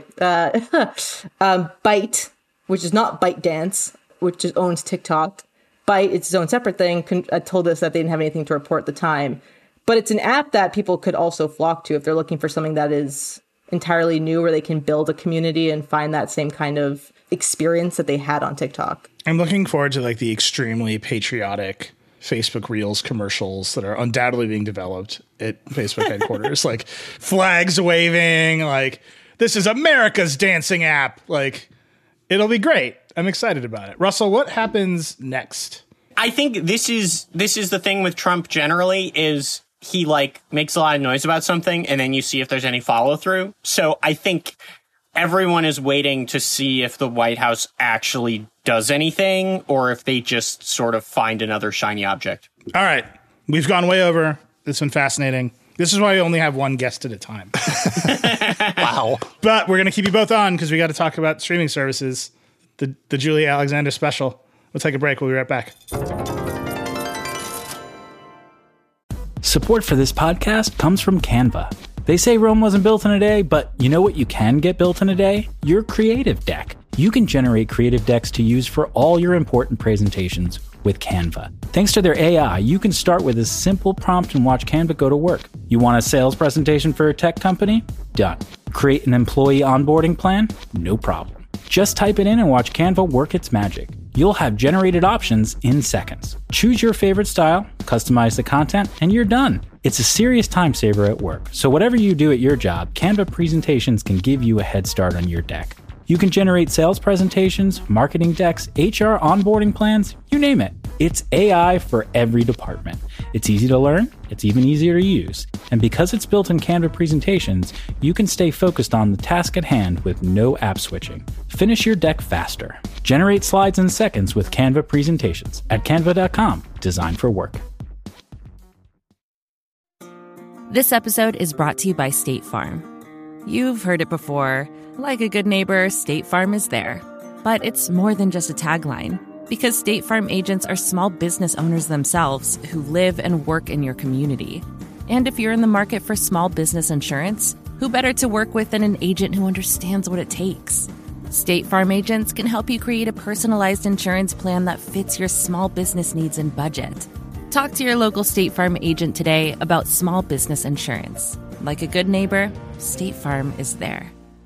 Byte, which is not ByteDance, which owns TikTok. Byte, it's its own separate thing, told us that they didn't have anything to report at the time. But it's an app that people could also flock to if they're looking for something that is entirely new, where they can build a community and find that same kind of experience that they had on TikTok. I'm looking forward to like the extremely patriotic Facebook Reels commercials that are undoubtedly being developed at Facebook headquarters, like flags waving, like, this is America's dancing app. Like, it'll be great. I'm excited about it. Russell, what happens next? I think this is the thing with Trump generally, is he like makes a lot of noise about something and then you see if there's any follow through. So I think everyone is waiting to see if the White House actually does anything, or if they just sort of find another shiny object. All right. We've gone way over. It's been fascinating. This is why we only have one guest at a time. Wow. But we're going to keep you both on because we got to talk about streaming services. The Julia Alexander special. We'll take a break. We'll be right back. Support for this podcast comes from Canva. They say Rome wasn't built in a day, but you know what you can get built in a day? Your creative deck. You can generate creative decks to use for all your important presentations with Canva. Thanks to their AI, you can start with a simple prompt and watch Canva go to work. You want a sales presentation for a tech company? Done. Create an employee onboarding plan? No problem. Just type it in and watch Canva work its magic. You'll have generated options in seconds. Choose your favorite style, customize the content, and you're done. It's a serious time saver at work. So whatever you do at your job, Canva presentations can give you a head start on your deck. You can generate sales presentations, marketing decks, HR onboarding plans, you name it. It's AI for every department. It's easy to learn, it's even easier to use. And because it's built in Canva presentations, you can stay focused on the task at hand with no app switching. Finish your deck faster. Generate slides in seconds with Canva presentations at canva.com, designed for work. This episode is brought to you by State Farm. You've heard it before. Like a good neighbor, State Farm is there. But it's more than just a tagline, because State Farm agents are small business owners themselves who live and work in your community. And if you're in the market for small business insurance, who better to work with than an agent who understands what it takes? State Farm agents can help you create a personalized insurance plan that fits your small business needs and budget. Talk to your local State Farm agent today about small business insurance. Like a good neighbor, State Farm is there.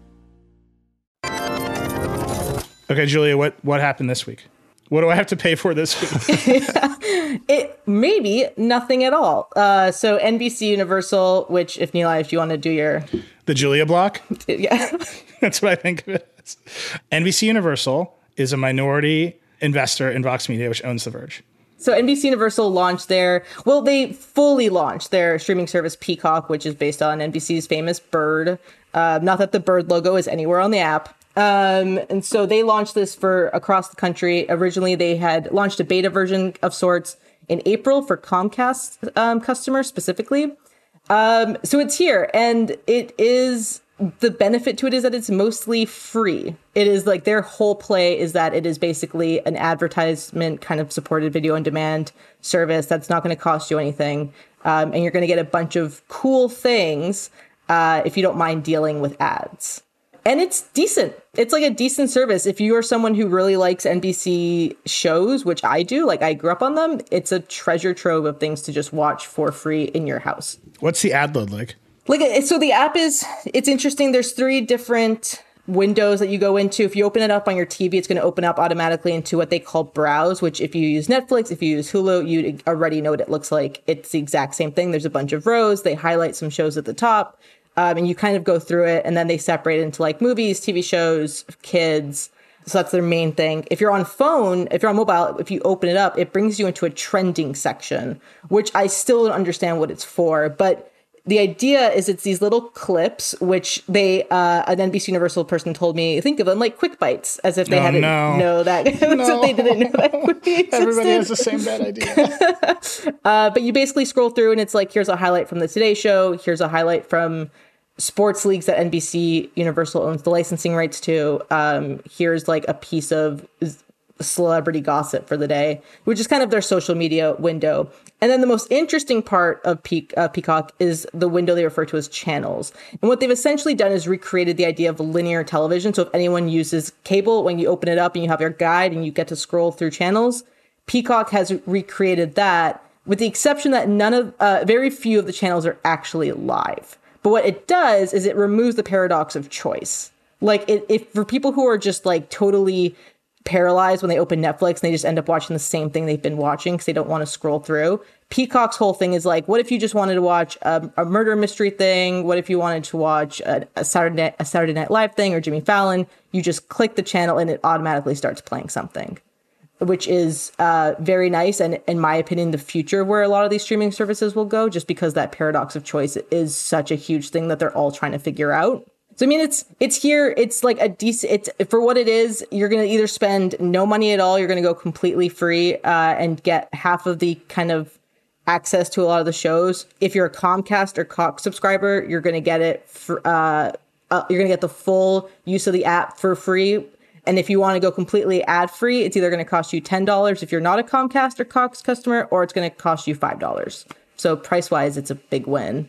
Okay, Julia, what happened this week? What do I have to pay for this week? It maybe nothing at all. So NBC Universal, which if you want to do your... The Julia block? Yeah. That's what I think of it as. NBC Universal is a minority investor in Vox Media, which owns The Verge. So NBC Universal launched they fully launched their streaming service Peacock, which is based on NBC's famous bird. Not that the bird logo is anywhere on the app. And so they launched this for across the country. Originally, they had launched a beta version of sorts in April for Comcast customers specifically. So it's here, and the benefit to it is that it's mostly free. It is like their whole play is that it is basically an advertisement kind of supported video on demand service that's not going to cost you anything. And you're going to get a bunch of cool things if you don't mind dealing with ads. And it's decent. It's like a decent service. If you are someone who really likes NBC shows, which I do, like I grew up on them, it's a treasure trove of things to just watch for free in your house. What's the ad load like? So the app it's interesting. There's 3 different windows that you go into. If you open it up on your TV, it's going to open up automatically into what they call browse, which if you use Netflix, if you use Hulu, you already know what it looks like. It's the exact same thing. There's a bunch of rows. They highlight some shows at the top. And you kind of go through it, and then they separate it into like movies, TV shows, kids. So that's their main thing. If you're on mobile, if you open it up, it brings you into a trending section, which I still don't understand what it's for. But the idea is it's these little clips, which an NBC Universal person told me, think of them like quick bites, as if they hadn't know that. As if they didn't know that quick existed. Everybody has the same bad idea. But you basically scroll through, and it's like, here's a highlight from the Today Show. Here's a highlight from sports leagues that NBC Universal owns the licensing rights to. Here's like a piece of celebrity gossip for the day, which is kind of their social media window. And then the most interesting part of Peacock is the window they refer to as channels. And what they've essentially done is recreated the idea of linear television. So if anyone uses cable, when you open it up and you have your guide and you get to scroll through channels, Peacock has recreated that, with the exception that very few of the channels are actually live. But what it does is it removes the paradox of choice. Like if for people who are just like totally paralyzed when they open Netflix and they just end up watching the same thing they've been watching because they don't want to scroll through. Peacock's whole thing is like, what if you just wanted to watch a murder mystery thing? What if you wanted to watch a Saturday Night Live thing or Jimmy Fallon? You just click the channel and it automatically starts playing something, which is very nice. And in my opinion, the future where a lot of these streaming services will go, just because that paradox of choice is such a huge thing that they're all trying to figure out. So, I mean, it's here. It's like a decent, it's for what it is. You're going to either spend no money at all. You're going to go completely free and get half of the kind of access to a lot of the shows. If you're a Comcast or Cox subscriber, you're going to get it you're going to get the full use of the app for free. And if you want to go completely ad free, it's either going to cost you $10 if you're not a Comcast or Cox customer, or it's going to cost you $5. So price wise, it's a big win.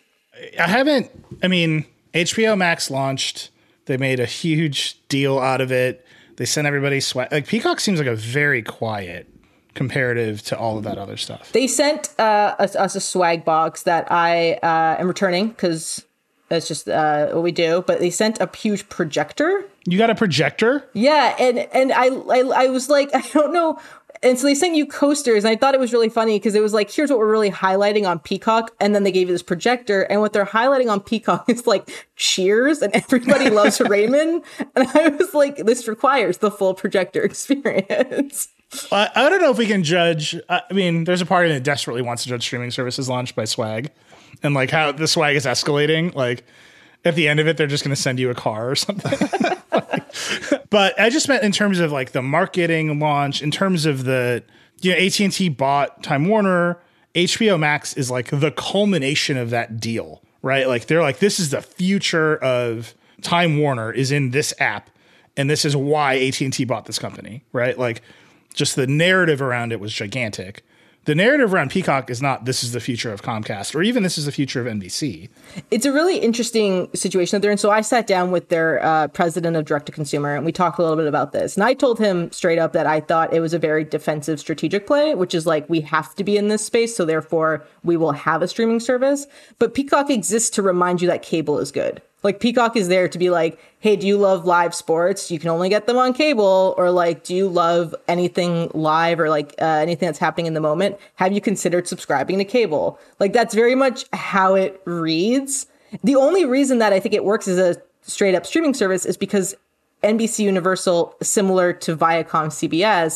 HBO Max launched. They made a huge deal out of it. They sent everybody swag. Like Peacock seems like a very quiet comparative to all of that other stuff. They sent us a swag box that I am returning because that's just what we do. But they sent a huge projector. You got a projector? Yeah, and I was like, I don't know. And so they sent you coasters, and I thought it was really funny because it was like, here's what we're really highlighting on Peacock, and then they gave you this projector, and what they're highlighting on Peacock is like Cheers and Everybody Loves Raymond, and I was like, this requires the full projector experience. I don't know if we can judge. I mean, there's a party that desperately wants to judge streaming services launched by swag, and like how the swag is escalating. Like at the end of it, they're just going to send you a car or something. But I just meant in terms of like the marketing launch, in terms of the, AT&T bought Time Warner. HBO Max is like the culmination of that deal, right? Like they're like, this is the future of Time Warner is in this app. And this is why AT&T bought this company, right? Like just the narrative around it was gigantic. The narrative around Peacock is not this is the future of Comcast or even this is the future of NBC. It's a really interesting situation that they're in. So I sat down with their president of direct to consumer and we talked a little bit about this. And I told him straight up that I thought it was a very defensive strategic play, which is like we have to be in this space. So therefore we will have a streaming service. But Peacock exists to remind you that cable is good. Like Peacock is there to be like, hey, do you love live sports? You can only get them on cable. Or like, do you love anything live or like anything that's happening in the moment? Have you considered subscribing to cable? Like that's very much how it reads. The only reason that I think it works as a straight up streaming service is because NBC Universal, similar to Viacom CBS,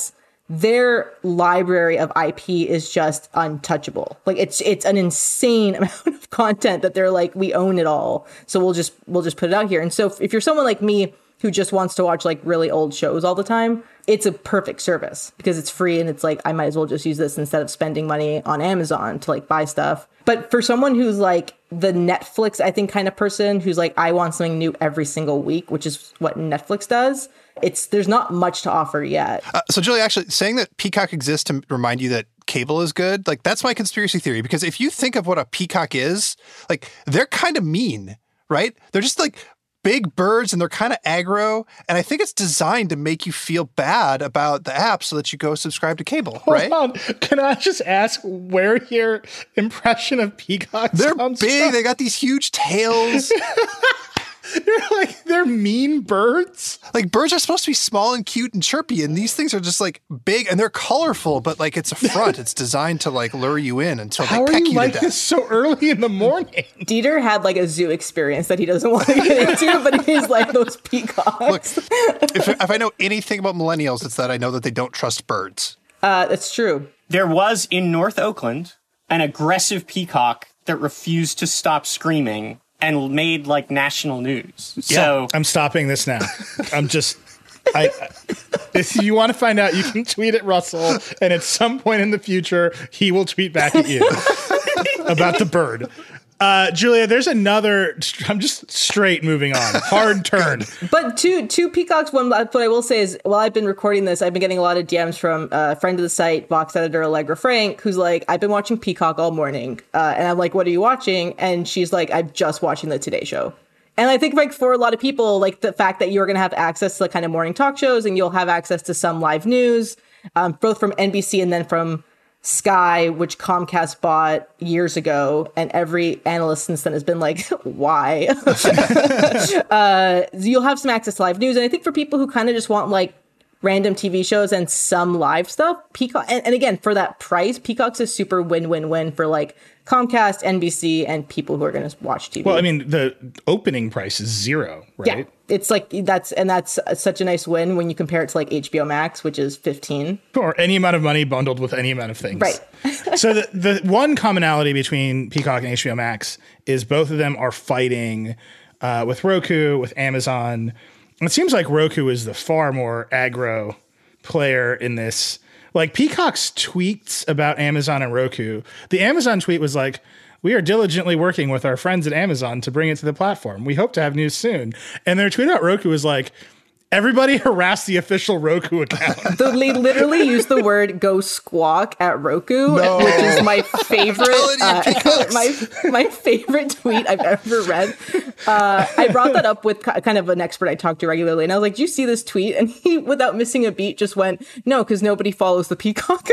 their library of IP is just untouchable. Like it's an insane amount of content that they're like, we own it all. So we'll just put it out here. And so if you're someone like me who just wants to watch like really old shows all the time, it's a perfect service because it's free and it's like, I might as well just use this instead of spending money on Amazon to like buy stuff. But for someone who's like the Netflix, I think, kind of person who's like, I want something new every single week, which is what Netflix does, there's not much to offer yet. So Julie, actually saying that Peacock exists to remind you that cable is good, like that's my conspiracy theory, because if you think of what a peacock is, like they're kind of mean, right? They're just like big birds and they're kind of aggro. And I think it's designed to make you feel bad about the app so that you go subscribe to cable, right? Hold on. Can I just ask where your impression of peacocks They're comes big. from? They got these huge tails. They're mean birds. Like birds are supposed to be small and cute and chirpy, and these things are just like big and they're colorful, but like it's a front. It's designed to like lure you in until How they are peck you you like to this death. so early in the morning? Dieter had like a zoo experience that he doesn't want to get into, but he's like those peacocks. Look, if I know anything about millennials, it's that I know that they don't trust birds. That's true. There was in North Oakland an aggressive peacock that refused to stop screaming and made like national news. So I'm stopping this now. I'm just, if you want to find out, you can tweet at Russell, and at some point in the future, he will tweet back at you about the bird. Julia, there's another, I'm just straight moving on. Hard turn. But two peacocks, what I will say is, while I've been recording this, I've been getting a lot of DMs from a friend of the site, Vox editor Allegra Frank, who's like, I've been watching Peacock all morning. And I'm like, what are you watching? And she's like, I'm just watching the Today Show. And I think like for a lot of people, like the fact that you're going to have access to the kind of morning talk shows and you'll have access to some live news, both from NBC and then from Sky, which Comcast bought years ago, and every analyst since then has been like, why? You'll have some access to live news. And I think for people who kind of just want like random TV shows and some live stuff, Peacock, and again, for that price, Peacock's a super win-win-win for like Comcast, NBC, and people who are going to watch TV. Well, I mean, the opening price is $0, right? Yeah, it's like that's such a nice win when you compare it to like HBO Max, which is $15. Or any amount of money bundled with any amount of things. Right. So the one commonality between Peacock and HBO Max is both of them are fighting with Roku, with Amazon. And it seems like Roku is the far more aggro player in this. Like Peacock's tweets about Amazon and Roku, the Amazon tweet was like, we are diligently working with our friends at Amazon to bring it to the platform. We hope to have news soon. And their tweet about Roku was like, everybody harass the official Roku account. They literally use the word "go squawk" at Roku, which is my favorite. My favorite tweet I've ever read. I brought that up with kind of an expert I talk to regularly, and I was like, "Do you see this tweet?" And he, without missing a beat, just went, "No, because nobody follows the Peacock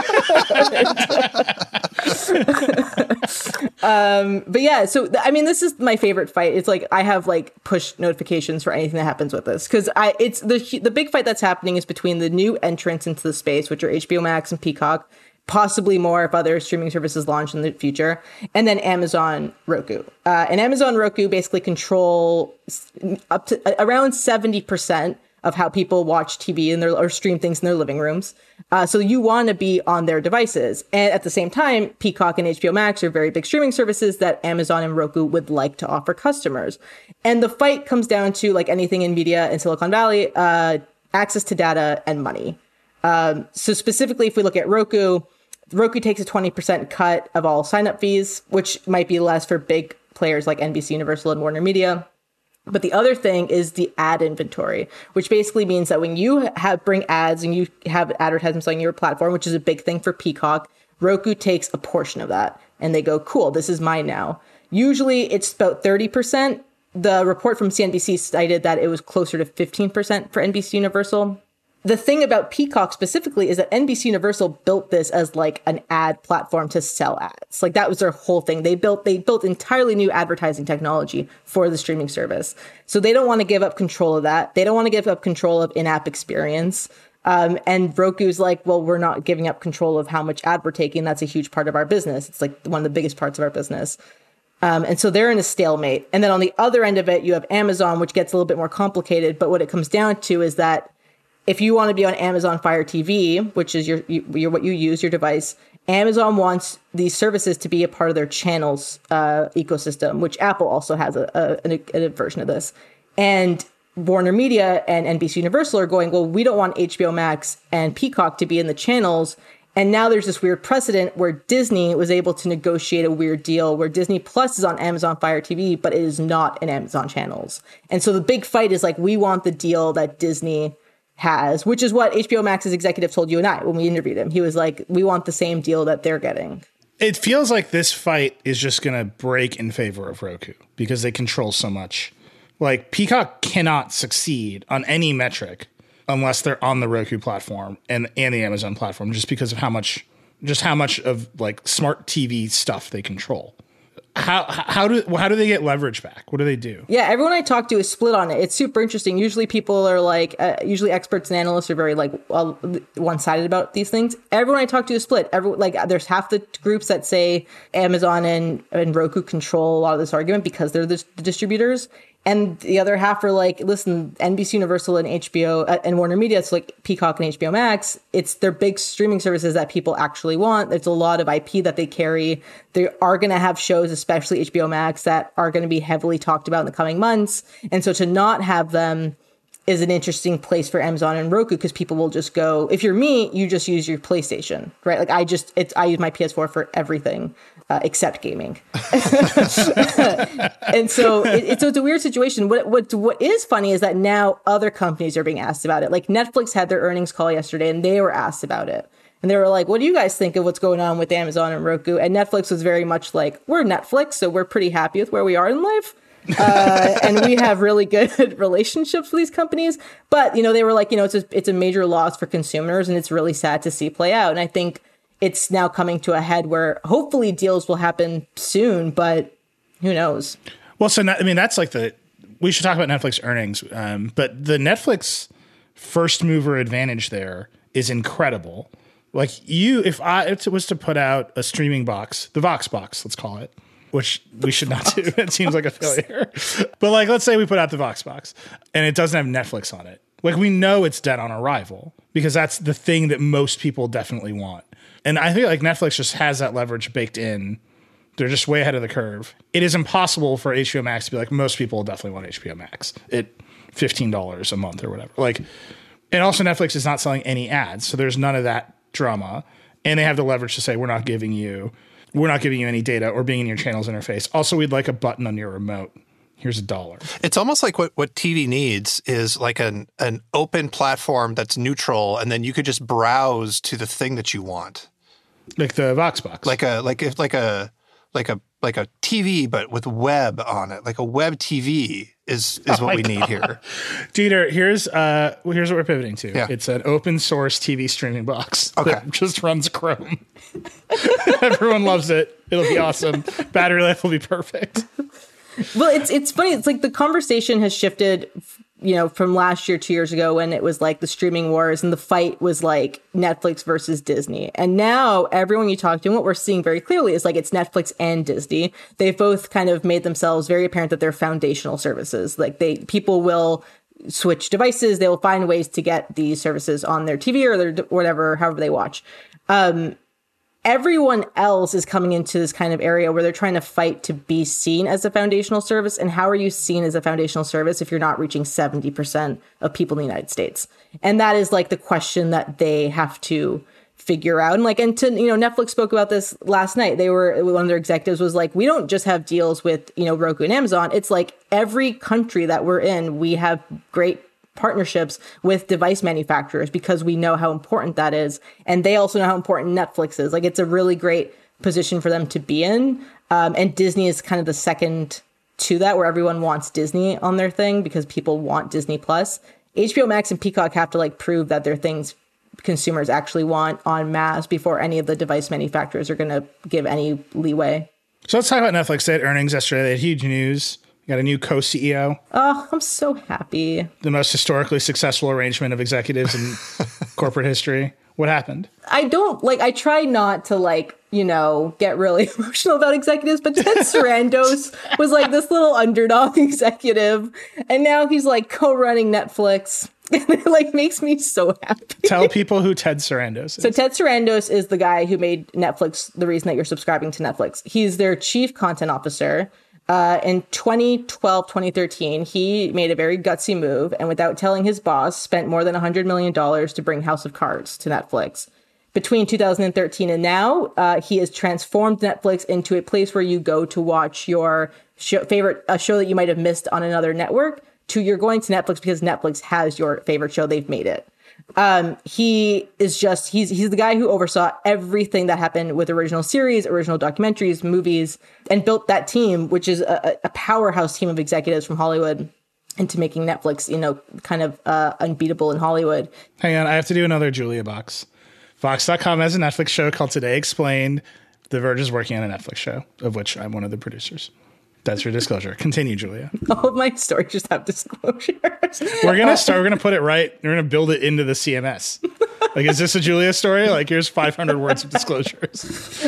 account." But yeah, so I mean, this is my favorite fight. It's like I have like push notifications for anything that happens with this because it's the big fight that's happening is between the new entrants into the space, which are HBO Max and Peacock, possibly more if other streaming services launch in the future, and then Amazon Roku. And Amazon Roku basically control up to around 70% of how people watch TV or stream things in their living rooms. So you want to be on their devices. And at the same time, Peacock and HBO Max are very big streaming services that Amazon and Roku would like to offer customers. And the fight comes down to, like anything in media in Silicon Valley, access to data and money. So specifically, if we look at Roku takes a 20% cut of all signup fees, which might be less for big players like NBC Universal and Warner Media. But the other thing is the ad inventory, which basically means that when you bring ads and you have advertisements on your platform, which is a big thing for Peacock, Roku takes a portion of that and they go, cool, this is mine now. Usually it's about 30%. The report from CNBC cited that it was closer to 15% for NBC Universal. The thing about Peacock specifically is that NBC Universal built this as like an ad platform to sell ads. Like that was their whole thing. They built entirely new advertising technology for the streaming service. So they don't want to give up control of that. They don't want to give up control of in-app experience. And Roku's like, well, we're not giving up control of how much ad we're taking. That's a huge part of our business. It's like one of the biggest parts of our business. And so they're in a stalemate. And then on the other end of it, you have Amazon, which gets a little bit more complicated. But what it comes down to is that if you want to be on Amazon Fire TV, which is your what you use, your device, Amazon wants these services to be a part of their channels ecosystem, which Apple also has a version of this. And Warner Media and NBC Universal are going, well, we don't want HBO Max and Peacock to be in the channels. And now there's this weird precedent where Disney was able to negotiate a weird deal where Disney Plus is on Amazon Fire TV, but it is not in Amazon channels. And so the big fight is like, we want the deal that Disney has, which is what HBO Max's executive told you and I when we interviewed him. He was like, we want the same deal that they're getting. It feels like this fight is just going to break in favor of Roku because they control so much. Like, Peacock cannot succeed on any metric unless they're on the Roku platform and the Amazon platform, just because of how much of like smart TV stuff they control. How do they get leverage back? What do they do? Yeah, everyone I talk to is split on it. It's super interesting. Usually people are like, usually experts and analysts are very like one-sided about these things. Everyone I talk to is split. There's half the groups that say Amazon and Roku control a lot of this argument because they're the distributors. And the other half are like, listen, NBC Universal and HBO and Warner Media, it's like Peacock and HBO Max. It's their big streaming services that people actually want. There's a lot of IP that they carry. They are going to have shows, especially HBO Max, that are going to be heavily talked about in the coming months. And so to not have them is an interesting place for Amazon and Roku because people will just go, if you're me, you just use your PlayStation, right? Like I use my PS4 for everything. Except gaming. And so it's a weird situation. What is funny is that now other companies are being asked about it. Like Netflix had their earnings call yesterday and they were asked about it. And they were like, what do you guys think of what's going on with Amazon and Roku? And Netflix was very much like, we're Netflix, so we're pretty happy with where we are in life. And we have really good relationships with these companies. But, they were like, it's a major loss for consumers and it's really sad to see play out. And I think it's now coming to a head where hopefully deals will happen soon, but who knows? Well, so that's like we should talk about Netflix earnings, but the Netflix first mover advantage there is incredible. Like if it was to put out a streaming box, the Vox box, let's call it, which we should not do. It seems like a failure. But like, let's say we put out the Vox box and it doesn't have Netflix on it. Like we know it's dead on arrival because that's the thing that most people definitely want. And I think like Netflix just has that leverage baked in. They're just way ahead of the curve. It is impossible for HBO Max to be like, most people definitely want HBO Max at $15 a month or whatever. Like, and also Netflix is not selling any ads. So there's none of that drama. And they have the leverage to say, we're not giving you any data or being in your channels interface. Also, we'd like a button on your remote. Here's $1. It's almost like what TV needs is like an open platform that's neutral, and then you could just browse to the thing that you want. Like the Vox box. Like a TV, but with web on it. Like a web TV is what we need here. Dieter, here's what we're pivoting to. Yeah. It's an open source TV streaming box that just runs Chrome. Everyone loves it. It'll be awesome. Battery life will be perfect. Well, it's funny. It's like the conversation has shifted, from last year, 2 years ago, when it was like the streaming wars and the fight was like Netflix versus Disney. And now everyone you talk to, and what we're seeing very clearly is like it's Netflix and Disney. They've both kind of made themselves very apparent that they're foundational services. Like people will switch devices. They will find ways to get these services on their TV or their whatever, however they watch. Everyone else is coming into this kind of area where they're trying to fight to be seen as a foundational service. And how are you seen as a foundational service if you're not reaching 70% of people in the United States? And that is like the question that they have to figure out. And Netflix spoke about this last night. One of their executives was like, we don't just have deals with, Roku and Amazon. It's like every country that we're in, we have great partnerships with device manufacturers because we know how important that is. And they also know how important Netflix is. Like, it's a really great position for them to be in. And Disney is kind of the second to that, where everyone wants Disney on their thing because people want Disney Plus. HBO Max and Peacock have to prove that they're things consumers actually want en masse before any of the device manufacturers are going to give any leeway. So let's talk about Netflix. They had earnings yesterday. They had huge news. Got a new co-CEO. Oh, I'm so happy. The most historically successful arrangement of executives in corporate history. What happened? I try not to get really emotional about executives, but Ted Sarandos was this little underdog executive. And now he's co-running Netflix. It like makes me so happy. Tell people who Ted Sarandos is. So Ted Sarandos is the guy who made Netflix the reason that you're subscribing to Netflix. He's their chief content officer. In 2012, 2013, he made a very gutsy move and without telling his boss, spent more than $100 million to bring House of Cards to Netflix. Between 2013 and now, he has transformed Netflix into a place where you go to watch your favorite show that you might have missed on another network to you're going to Netflix because Netflix has your favorite show. They've made it. He is just, he's the guy who oversaw everything that happened with original series, original documentaries, movies, and built that team, which is a powerhouse team of executives from Hollywood into making Netflix, kind of unbeatable in Hollywood. Hang on, I have to do another Julia box. Vox.com has a Netflix show called Today Explained. The Verge is working on a Netflix show, of which I'm one of the producers. That's your disclosure. Continue, Julia. All of my stories just have disclosures. We're going to put it right. We're going to build it into the CMS. Like, is this a Julia story? Like, here's 500 words of disclosures.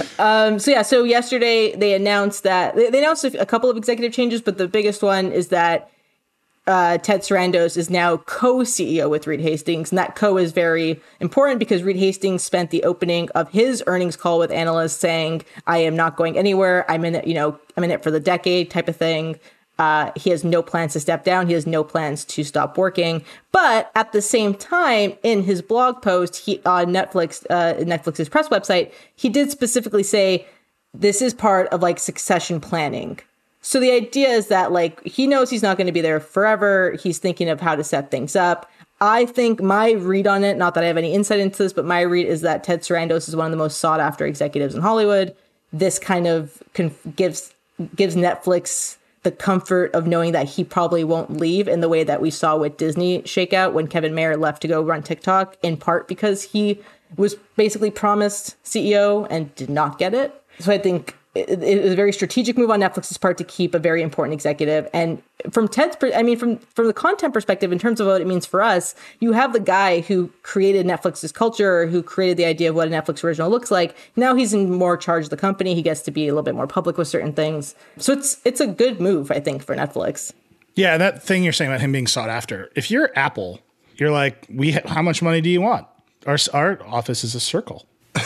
So yesterday they announced that, they announced a couple of executive changes, but the biggest one is that Ted Sarandos is now co-CEO with Reed Hastings. And that co is very important because Reed Hastings spent the opening of his earnings call with analysts saying, I am not going anywhere. I'm in it, I'm in it for the decade type of thing. He has no plans to step down. He has no plans to stop working. But at the same time, in his blog post on Netflix's press website, he did specifically say this is part of like succession planning. So the idea is that like he knows he's not going to be there forever. He's thinking of how to set things up. I think my read on it, not that I have any insight into this, but my read is that Ted Sarandos is one of the most sought after executives in Hollywood. This kind of gives Netflix the comfort of knowing that he probably won't leave in the way that we saw with Disney shakeout when Kevin Mayer left to go run TikTok, in part because he was basically promised CEO and did not get it. So I think it was a very strategic move on Netflix's part to keep a very important executive. And from Ted's, from the content perspective, in terms of what it means for us, you have the guy who created Netflix's culture, who created the idea of what a Netflix original looks like. Now he's in more charge of the company. He gets to be a little bit more public with certain things. So it's a good move, I think, for Netflix. Yeah, that thing you're saying about him being sought after. If you're Apple, you're like, how much money do you want? Our office is a circle.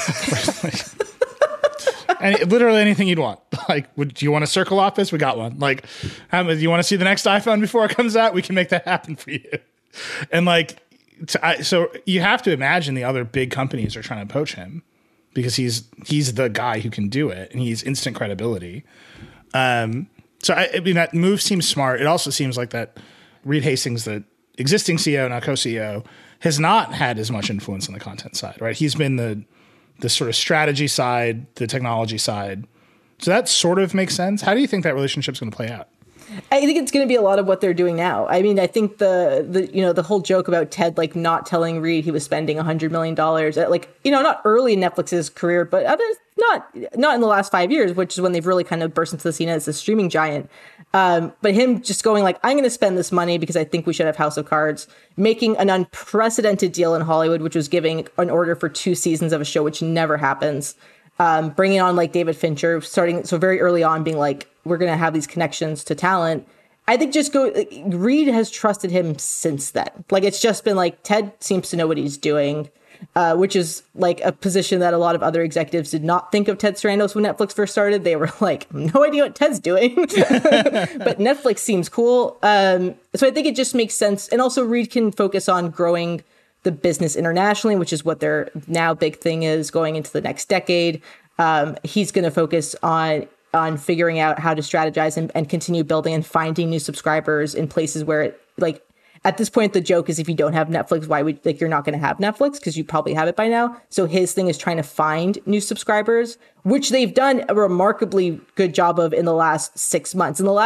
And literally anything you'd want. Like, do you want a circle office? We got one. Like, do you want to see the next iPhone before it comes out? We can make that happen for you. And like, so you have to imagine the other big companies are trying to poach him because he's the guy who can do it and he's instant credibility. So I mean, that move seems smart. It also seems like that Reed Hastings, the existing CEO, now co-CEO, has not had as much influence on the content side, right? He's been the sort of strategy side, the technology side. So that sort of makes sense. How do you think that relationship's going to play out? I think it's going to be a lot of what they're doing now. I mean, I think the whole joke about Ted like not telling Reed he was spending $100 million not early in Netflix's career, but not in the last 5 years, which is when they've really kind of burst into the scene as a streaming giant. But him just going like, I'm going to spend this money because I think we should have House of Cards, making an unprecedented deal in Hollywood, which was giving an order for 2 seasons of a show, which never happens. Bringing on like David Fincher, starting so very early on, being like, we're going to have these connections to talent. I think Reed has trusted him since then. Like, it's just been like, Ted seems to know what he's doing, which is like a position that a lot of other executives did not think of Ted Sarandos when Netflix first started. They were like, no idea what Ted's doing, but Netflix seems cool. So I think it just makes sense. And also Reed can focus on growing the business internationally, which is what their now big thing is going into the next decade. He's going to focus on figuring out how to strategize and continue building and finding new subscribers in places where at this point, the joke is if you don't have Netflix, why would you're not going to have Netflix because you probably have it by now. So his thing is trying to find new subscribers, which they've done a remarkably good job of in the last 6 months. In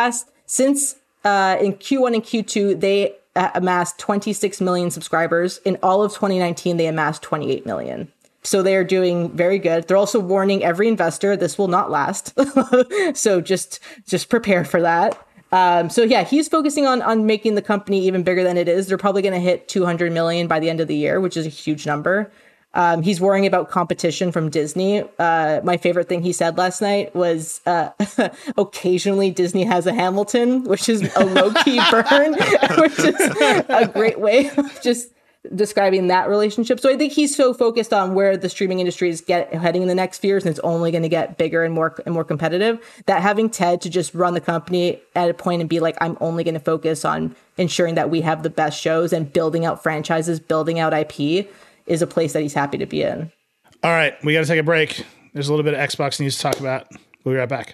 Q1 and Q2, they amassed 26 million subscribers. In all of 2019, they amassed 28 million. So they are doing very good. They're also warning every investor this will not last. So just prepare for that. So yeah, he's focusing on making the company even bigger than it is. They're probably going to hit 200 million by the end of the year, which is a huge number. He's worrying about competition from Disney. My favorite thing he said last night was occasionally Disney has a Hamilton, which is a low-key burn, which is a great way of just describing that relationship. So I think he's so focused on where the streaming industry is heading in the next few years, and it's only going to get bigger and more competitive, that having Ted to just run the company at a point and be like, I'm only going to focus on ensuring that we have the best shows and building out franchises, building out IP, is a place that he's happy to be in. All right, we got to take a break. There's a little bit of Xbox news to talk about. We'll be right back.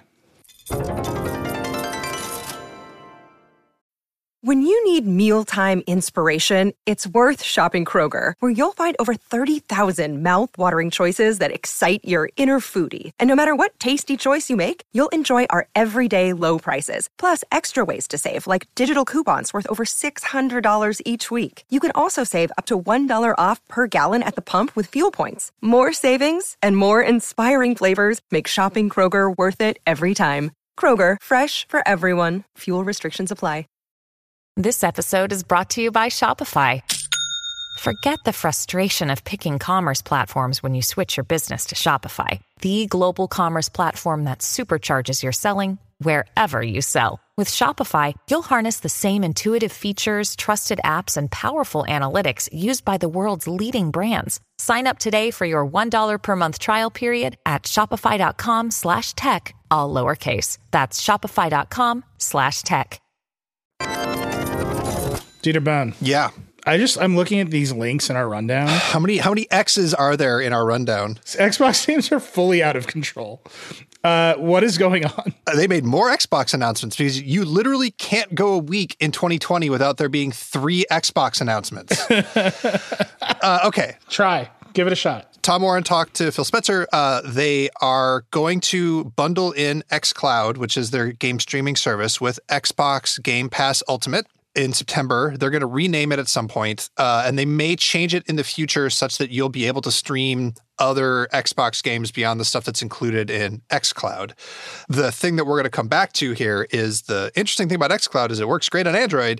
When you need mealtime inspiration, it's worth shopping Kroger, where you'll find over 30,000 mouth-watering choices that excite your inner foodie. And no matter what tasty choice you make, you'll enjoy our everyday low prices, plus extra ways to save, like digital coupons worth over $600 each week. You can also save up to $1 off per gallon at the pump with fuel points. More savings and more inspiring flavors make shopping Kroger worth it every time. Kroger, fresh for everyone. Fuel restrictions apply. This episode is brought to you by Shopify. Forget the frustration of picking commerce platforms when you switch your business to Shopify, the global commerce platform that supercharges your selling wherever you sell. With Shopify, you'll harness the same intuitive features, trusted apps, and powerful analytics used by the world's leading brands. Sign up today for your $1 per month trial period at shopify.com/tech, all lowercase. That's shopify.com/tech. Dieter Bohn. Yeah. I'm looking at these links in our rundown. How many X's are there in our rundown? Xbox games are fully out of control. What is going on? They made more Xbox announcements because you literally can't go a week in 2020 without there being 3 Xbox announcements. Okay. Try. Give it a shot. Tom Warren talked to Phil Spencer. They are going to bundle in xCloud, which is their game streaming service, with Xbox Game Pass Ultimate in September. They're going to rename it at some point, and they may change it in the future such that you'll be able to stream other Xbox games beyond the stuff that's included in xCloud. The thing that we're going to come back to here is the interesting thing about xCloud is it works great on Android,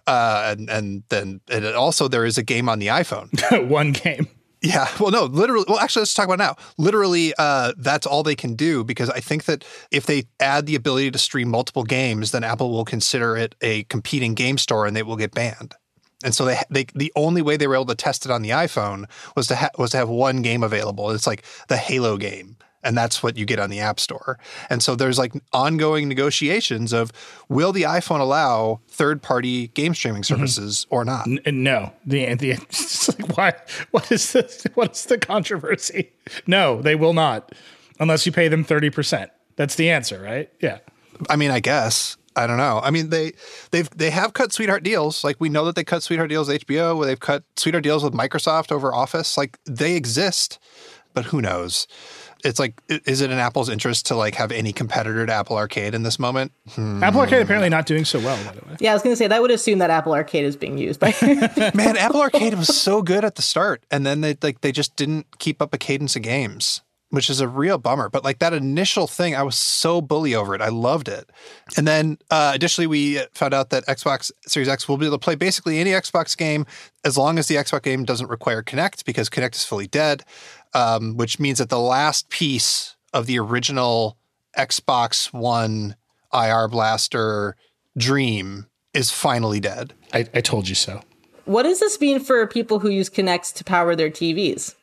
and also there is a game on the iPhone. One game. Yeah. Well, no, literally. Well, actually, let's talk about it now. Literally, that's all they can do, because I think that if they add the ability to stream multiple games, then Apple will consider it a competing game store and they will get banned. And so the only way they were able to test it on the iPhone was to have one game available. It's like the Halo game. And that's what you get on the App Store. And so there's like ongoing negotiations of, will the iPhone allow third-party game streaming services or not? No. It's like, why? What is this? What is the controversy? No, they will not, unless you pay them 30%. That's the answer, right? Yeah. I mean, I guess. I don't know. I mean, they have cut sweetheart deals. Like, we know that they cut sweetheart deals with HBO, where they've cut sweetheart deals with Microsoft over Office. Like, they exist, but who knows? It's like, is it in Apple's interest to like have any competitor to Apple Arcade in this moment? Apple Arcade apparently not doing so well, by the way. Yeah, I was going to say, that would assume that Apple Arcade is being used by. Man, Apple Arcade was so good at the start, and then they just didn't keep up a cadence of games, which is a real bummer. But like that initial thing, I was so bully over it. I loved it. And then additionally, we found out that Xbox Series X will be able to play basically any Xbox game as long as the Xbox game doesn't require Kinect, because Kinect is fully dead. Which means that the last piece of the original Xbox One IR Blaster dream is finally dead. I told you so. What does this mean for people who use Kinects to power their TVs?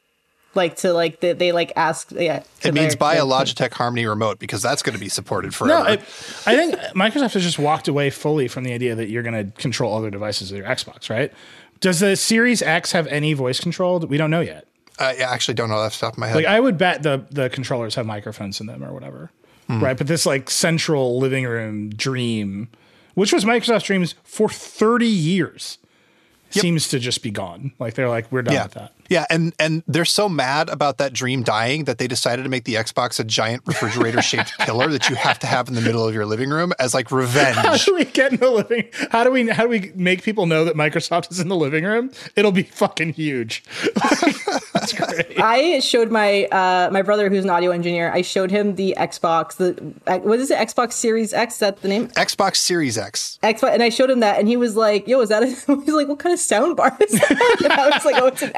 They ask. Yeah, it means buy a Logitech Harmony remote, because that's going to be supported forever. No, I think Microsoft has just walked away fully from the idea that you're going to control other devices with your Xbox, right? Does the Series X have any voice control? We don't know yet. I actually don't know that off the top of my head. Like, I would bet the controllers have microphones in them or whatever, right? But this like central living room dream, which was Microsoft's dreams for 30 years, seems to just be gone. Like, they're like, we're done with that. Yeah, and they're so mad about that dream dying that they decided to make the Xbox a giant refrigerator-shaped pillar that you have to have in the middle of your living room as like revenge. How do we get in the living? How do we make people know that Microsoft is in the living room? It'll be fucking huge. That's great. I showed my my brother, who's an audio engineer, I showed him the Xbox, what is it, Xbox Series X, is that the name? Xbox Series X. Xbox, and I showed him that, and he was like, yo, is that he's like, what kind of sound bar is that? And I was like, oh, it's an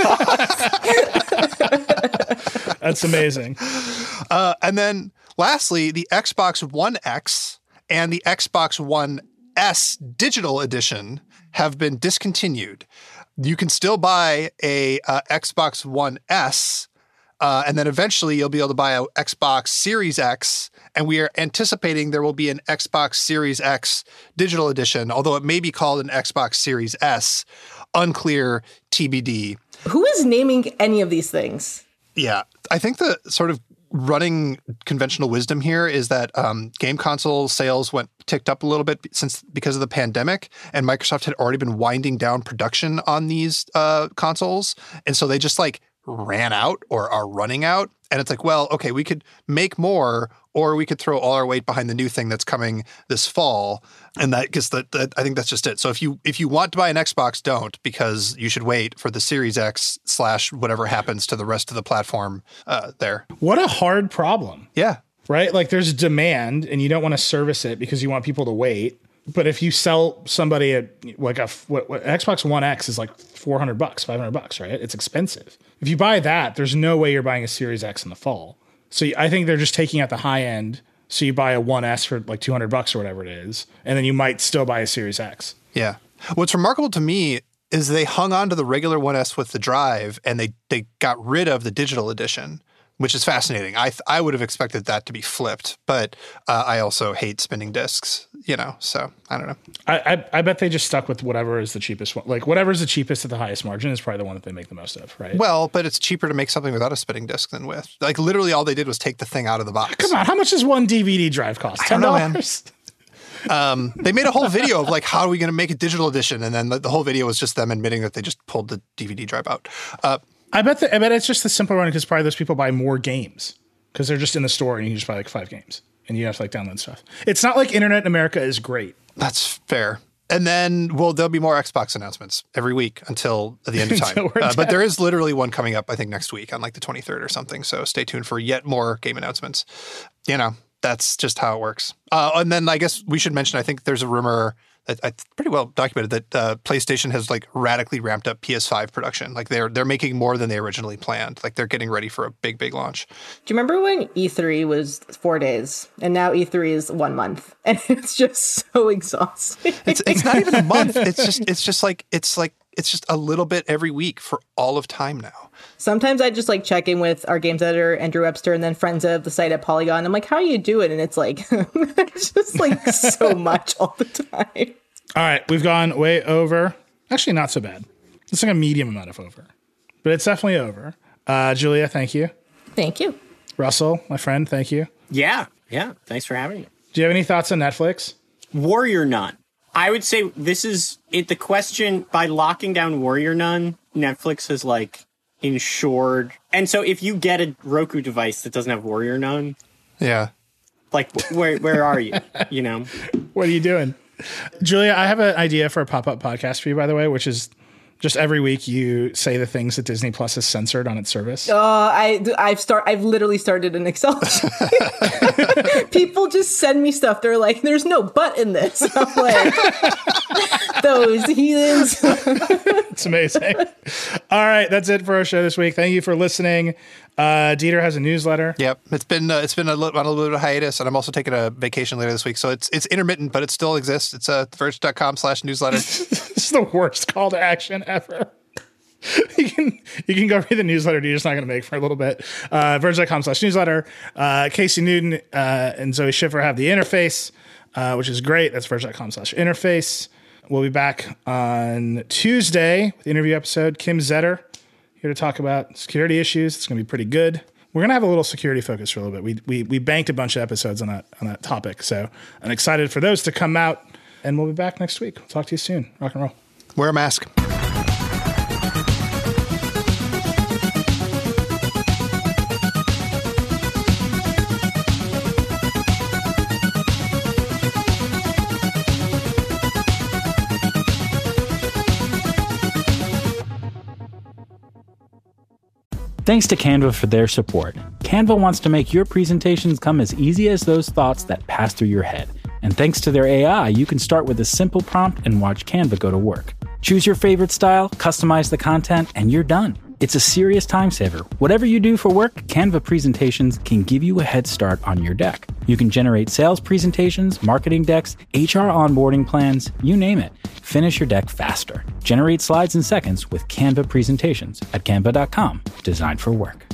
Xbox. That's amazing. And then lastly, the Xbox One X and the Xbox One S Digital Edition have been discontinued. You can still buy a Xbox One S, and then eventually you'll be able to buy a Xbox Series X, and we are anticipating there will be an Xbox Series X Digital Edition, although it may be called an Xbox Series S. Unclear, TBD. Who is naming any of these things? Yeah, I think the sort of running conventional wisdom here is that game console sales ticked up a little bit because of the pandemic, and Microsoft had already been winding down production on these consoles, and so they just like ran out or are running out. And it's like, well, okay, we could make more, or we could throw all our weight behind the new thing that's coming this fall. And that gets I think that's just it. So if you want to buy an Xbox, don't, because you should wait for the Series X / whatever happens to the rest of the platform there. What a hard problem. Yeah. Right? Like there's demand and you don't want to service it because you want people to wait. But if you sell somebody what Xbox One X is like $400, $500, right? It's expensive. If you buy that, there's no way you're buying a Series X in the fall. So I think they're just taking out the high end. So you buy a One S for like $200 or whatever it is, and then you might still buy a Series X. Yeah. What's remarkable to me is they hung on to the regular One S with the drive, and they got rid of the digital edition, which is fascinating. I would have expected that to be flipped, but I also hate spinning discs, so I don't know. I bet they just stuck with whatever is the cheapest one. Like whatever is the cheapest at the highest margin is probably the one that they make the most of, right? Well, but it's cheaper to make something without a spinning disc than with. Like literally all they did was take the thing out of the box. Come on, how much does one DVD drive cost? $10? I don't know, man. They made a whole video of like, how are we going to make a digital edition? And then the whole video was just them admitting that they just pulled the DVD drive out. I bet it's just the simple run because probably those people buy more games because they're just in the store and you can just buy like 5 games and you have to like download stuff. It's not like internet in America is great. That's fair. And then, there'll be more Xbox announcements every week until the end of time. But there is literally one coming up, I think, next week on like the 23rd or something. So stay tuned for yet more game announcements. That's just how it works. And then I guess we should mention, I think there's a rumor that it's pretty well documented that PlayStation has like radically ramped up PS5 production. Like they're making more than they originally planned. Like they're getting ready for a big, big launch. Do you remember when E3 was 4 days and now E3 is 1 month? And it's just so exhausting. It's not even a month. It's just a little bit every week for all of time now. Sometimes I just like check in with our games editor, Andrew Webster, and then friends of the site at Polygon. I'm like, how are you doing? And it's like, it's just like so much all the time. All right. We've gone way over. Actually, not so bad. It's like a medium amount of over, but it's definitely over. Julia, thank you. Thank you. Russell, my friend, thank you. Yeah. Thanks for having me. Do you have any thoughts on Netflix? Warrior Nun. I would say this is it. The question, by locking down Warrior Nun, Netflix has like ensured. And so if you get a Roku device that doesn't have Warrior Nun, yeah, like where are you? What are you doing? Julia, I have an idea for a pop-up podcast for you, by the way, which is just every week you say the things that Disney Plus has censored on its service. I've literally started an Excel sheet. People just send me stuff. They're like, "There's no but in this." I'm like, those heathens. It's amazing. All right, that's it for our show this week. Thank you for listening. Dieter has a newsletter. Yep, it's been on a little bit of a hiatus, and I'm also taking a vacation later this week, so it's intermittent, but it still exists. It's verge.com/newsletter. This is the worst call to action ever. You can go read the newsletter Dieter's not going to make for a little bit. Verge.com/newsletter. Casey Newton and Zoe Schiffer have the interface, which is great. That's verge.com/interface. We'll be back on Tuesday with the interview episode. Kim Zetter here to talk about security issues. It's going to be pretty good. We're going to have a little security focus for a little bit. We banked a bunch of episodes on that topic, so I'm excited for those to come out. And we'll be back next week. We'll talk to you soon. Rock and roll. Wear a mask. Thanks to Canva for their support. Canva wants to make your presentations come as easy as those thoughts that pass through your head. And thanks to their AI, you can start with a simple prompt and watch Canva go to work. Choose your favorite style, customize the content, and you're done. It's a serious time saver. Whatever you do for work, Canva presentations can give you a head start on your deck. You can generate sales presentations, marketing decks, HR onboarding plans, you name it. Finish your deck faster. Generate slides in seconds with Canva presentations at canva.com. Designed for work.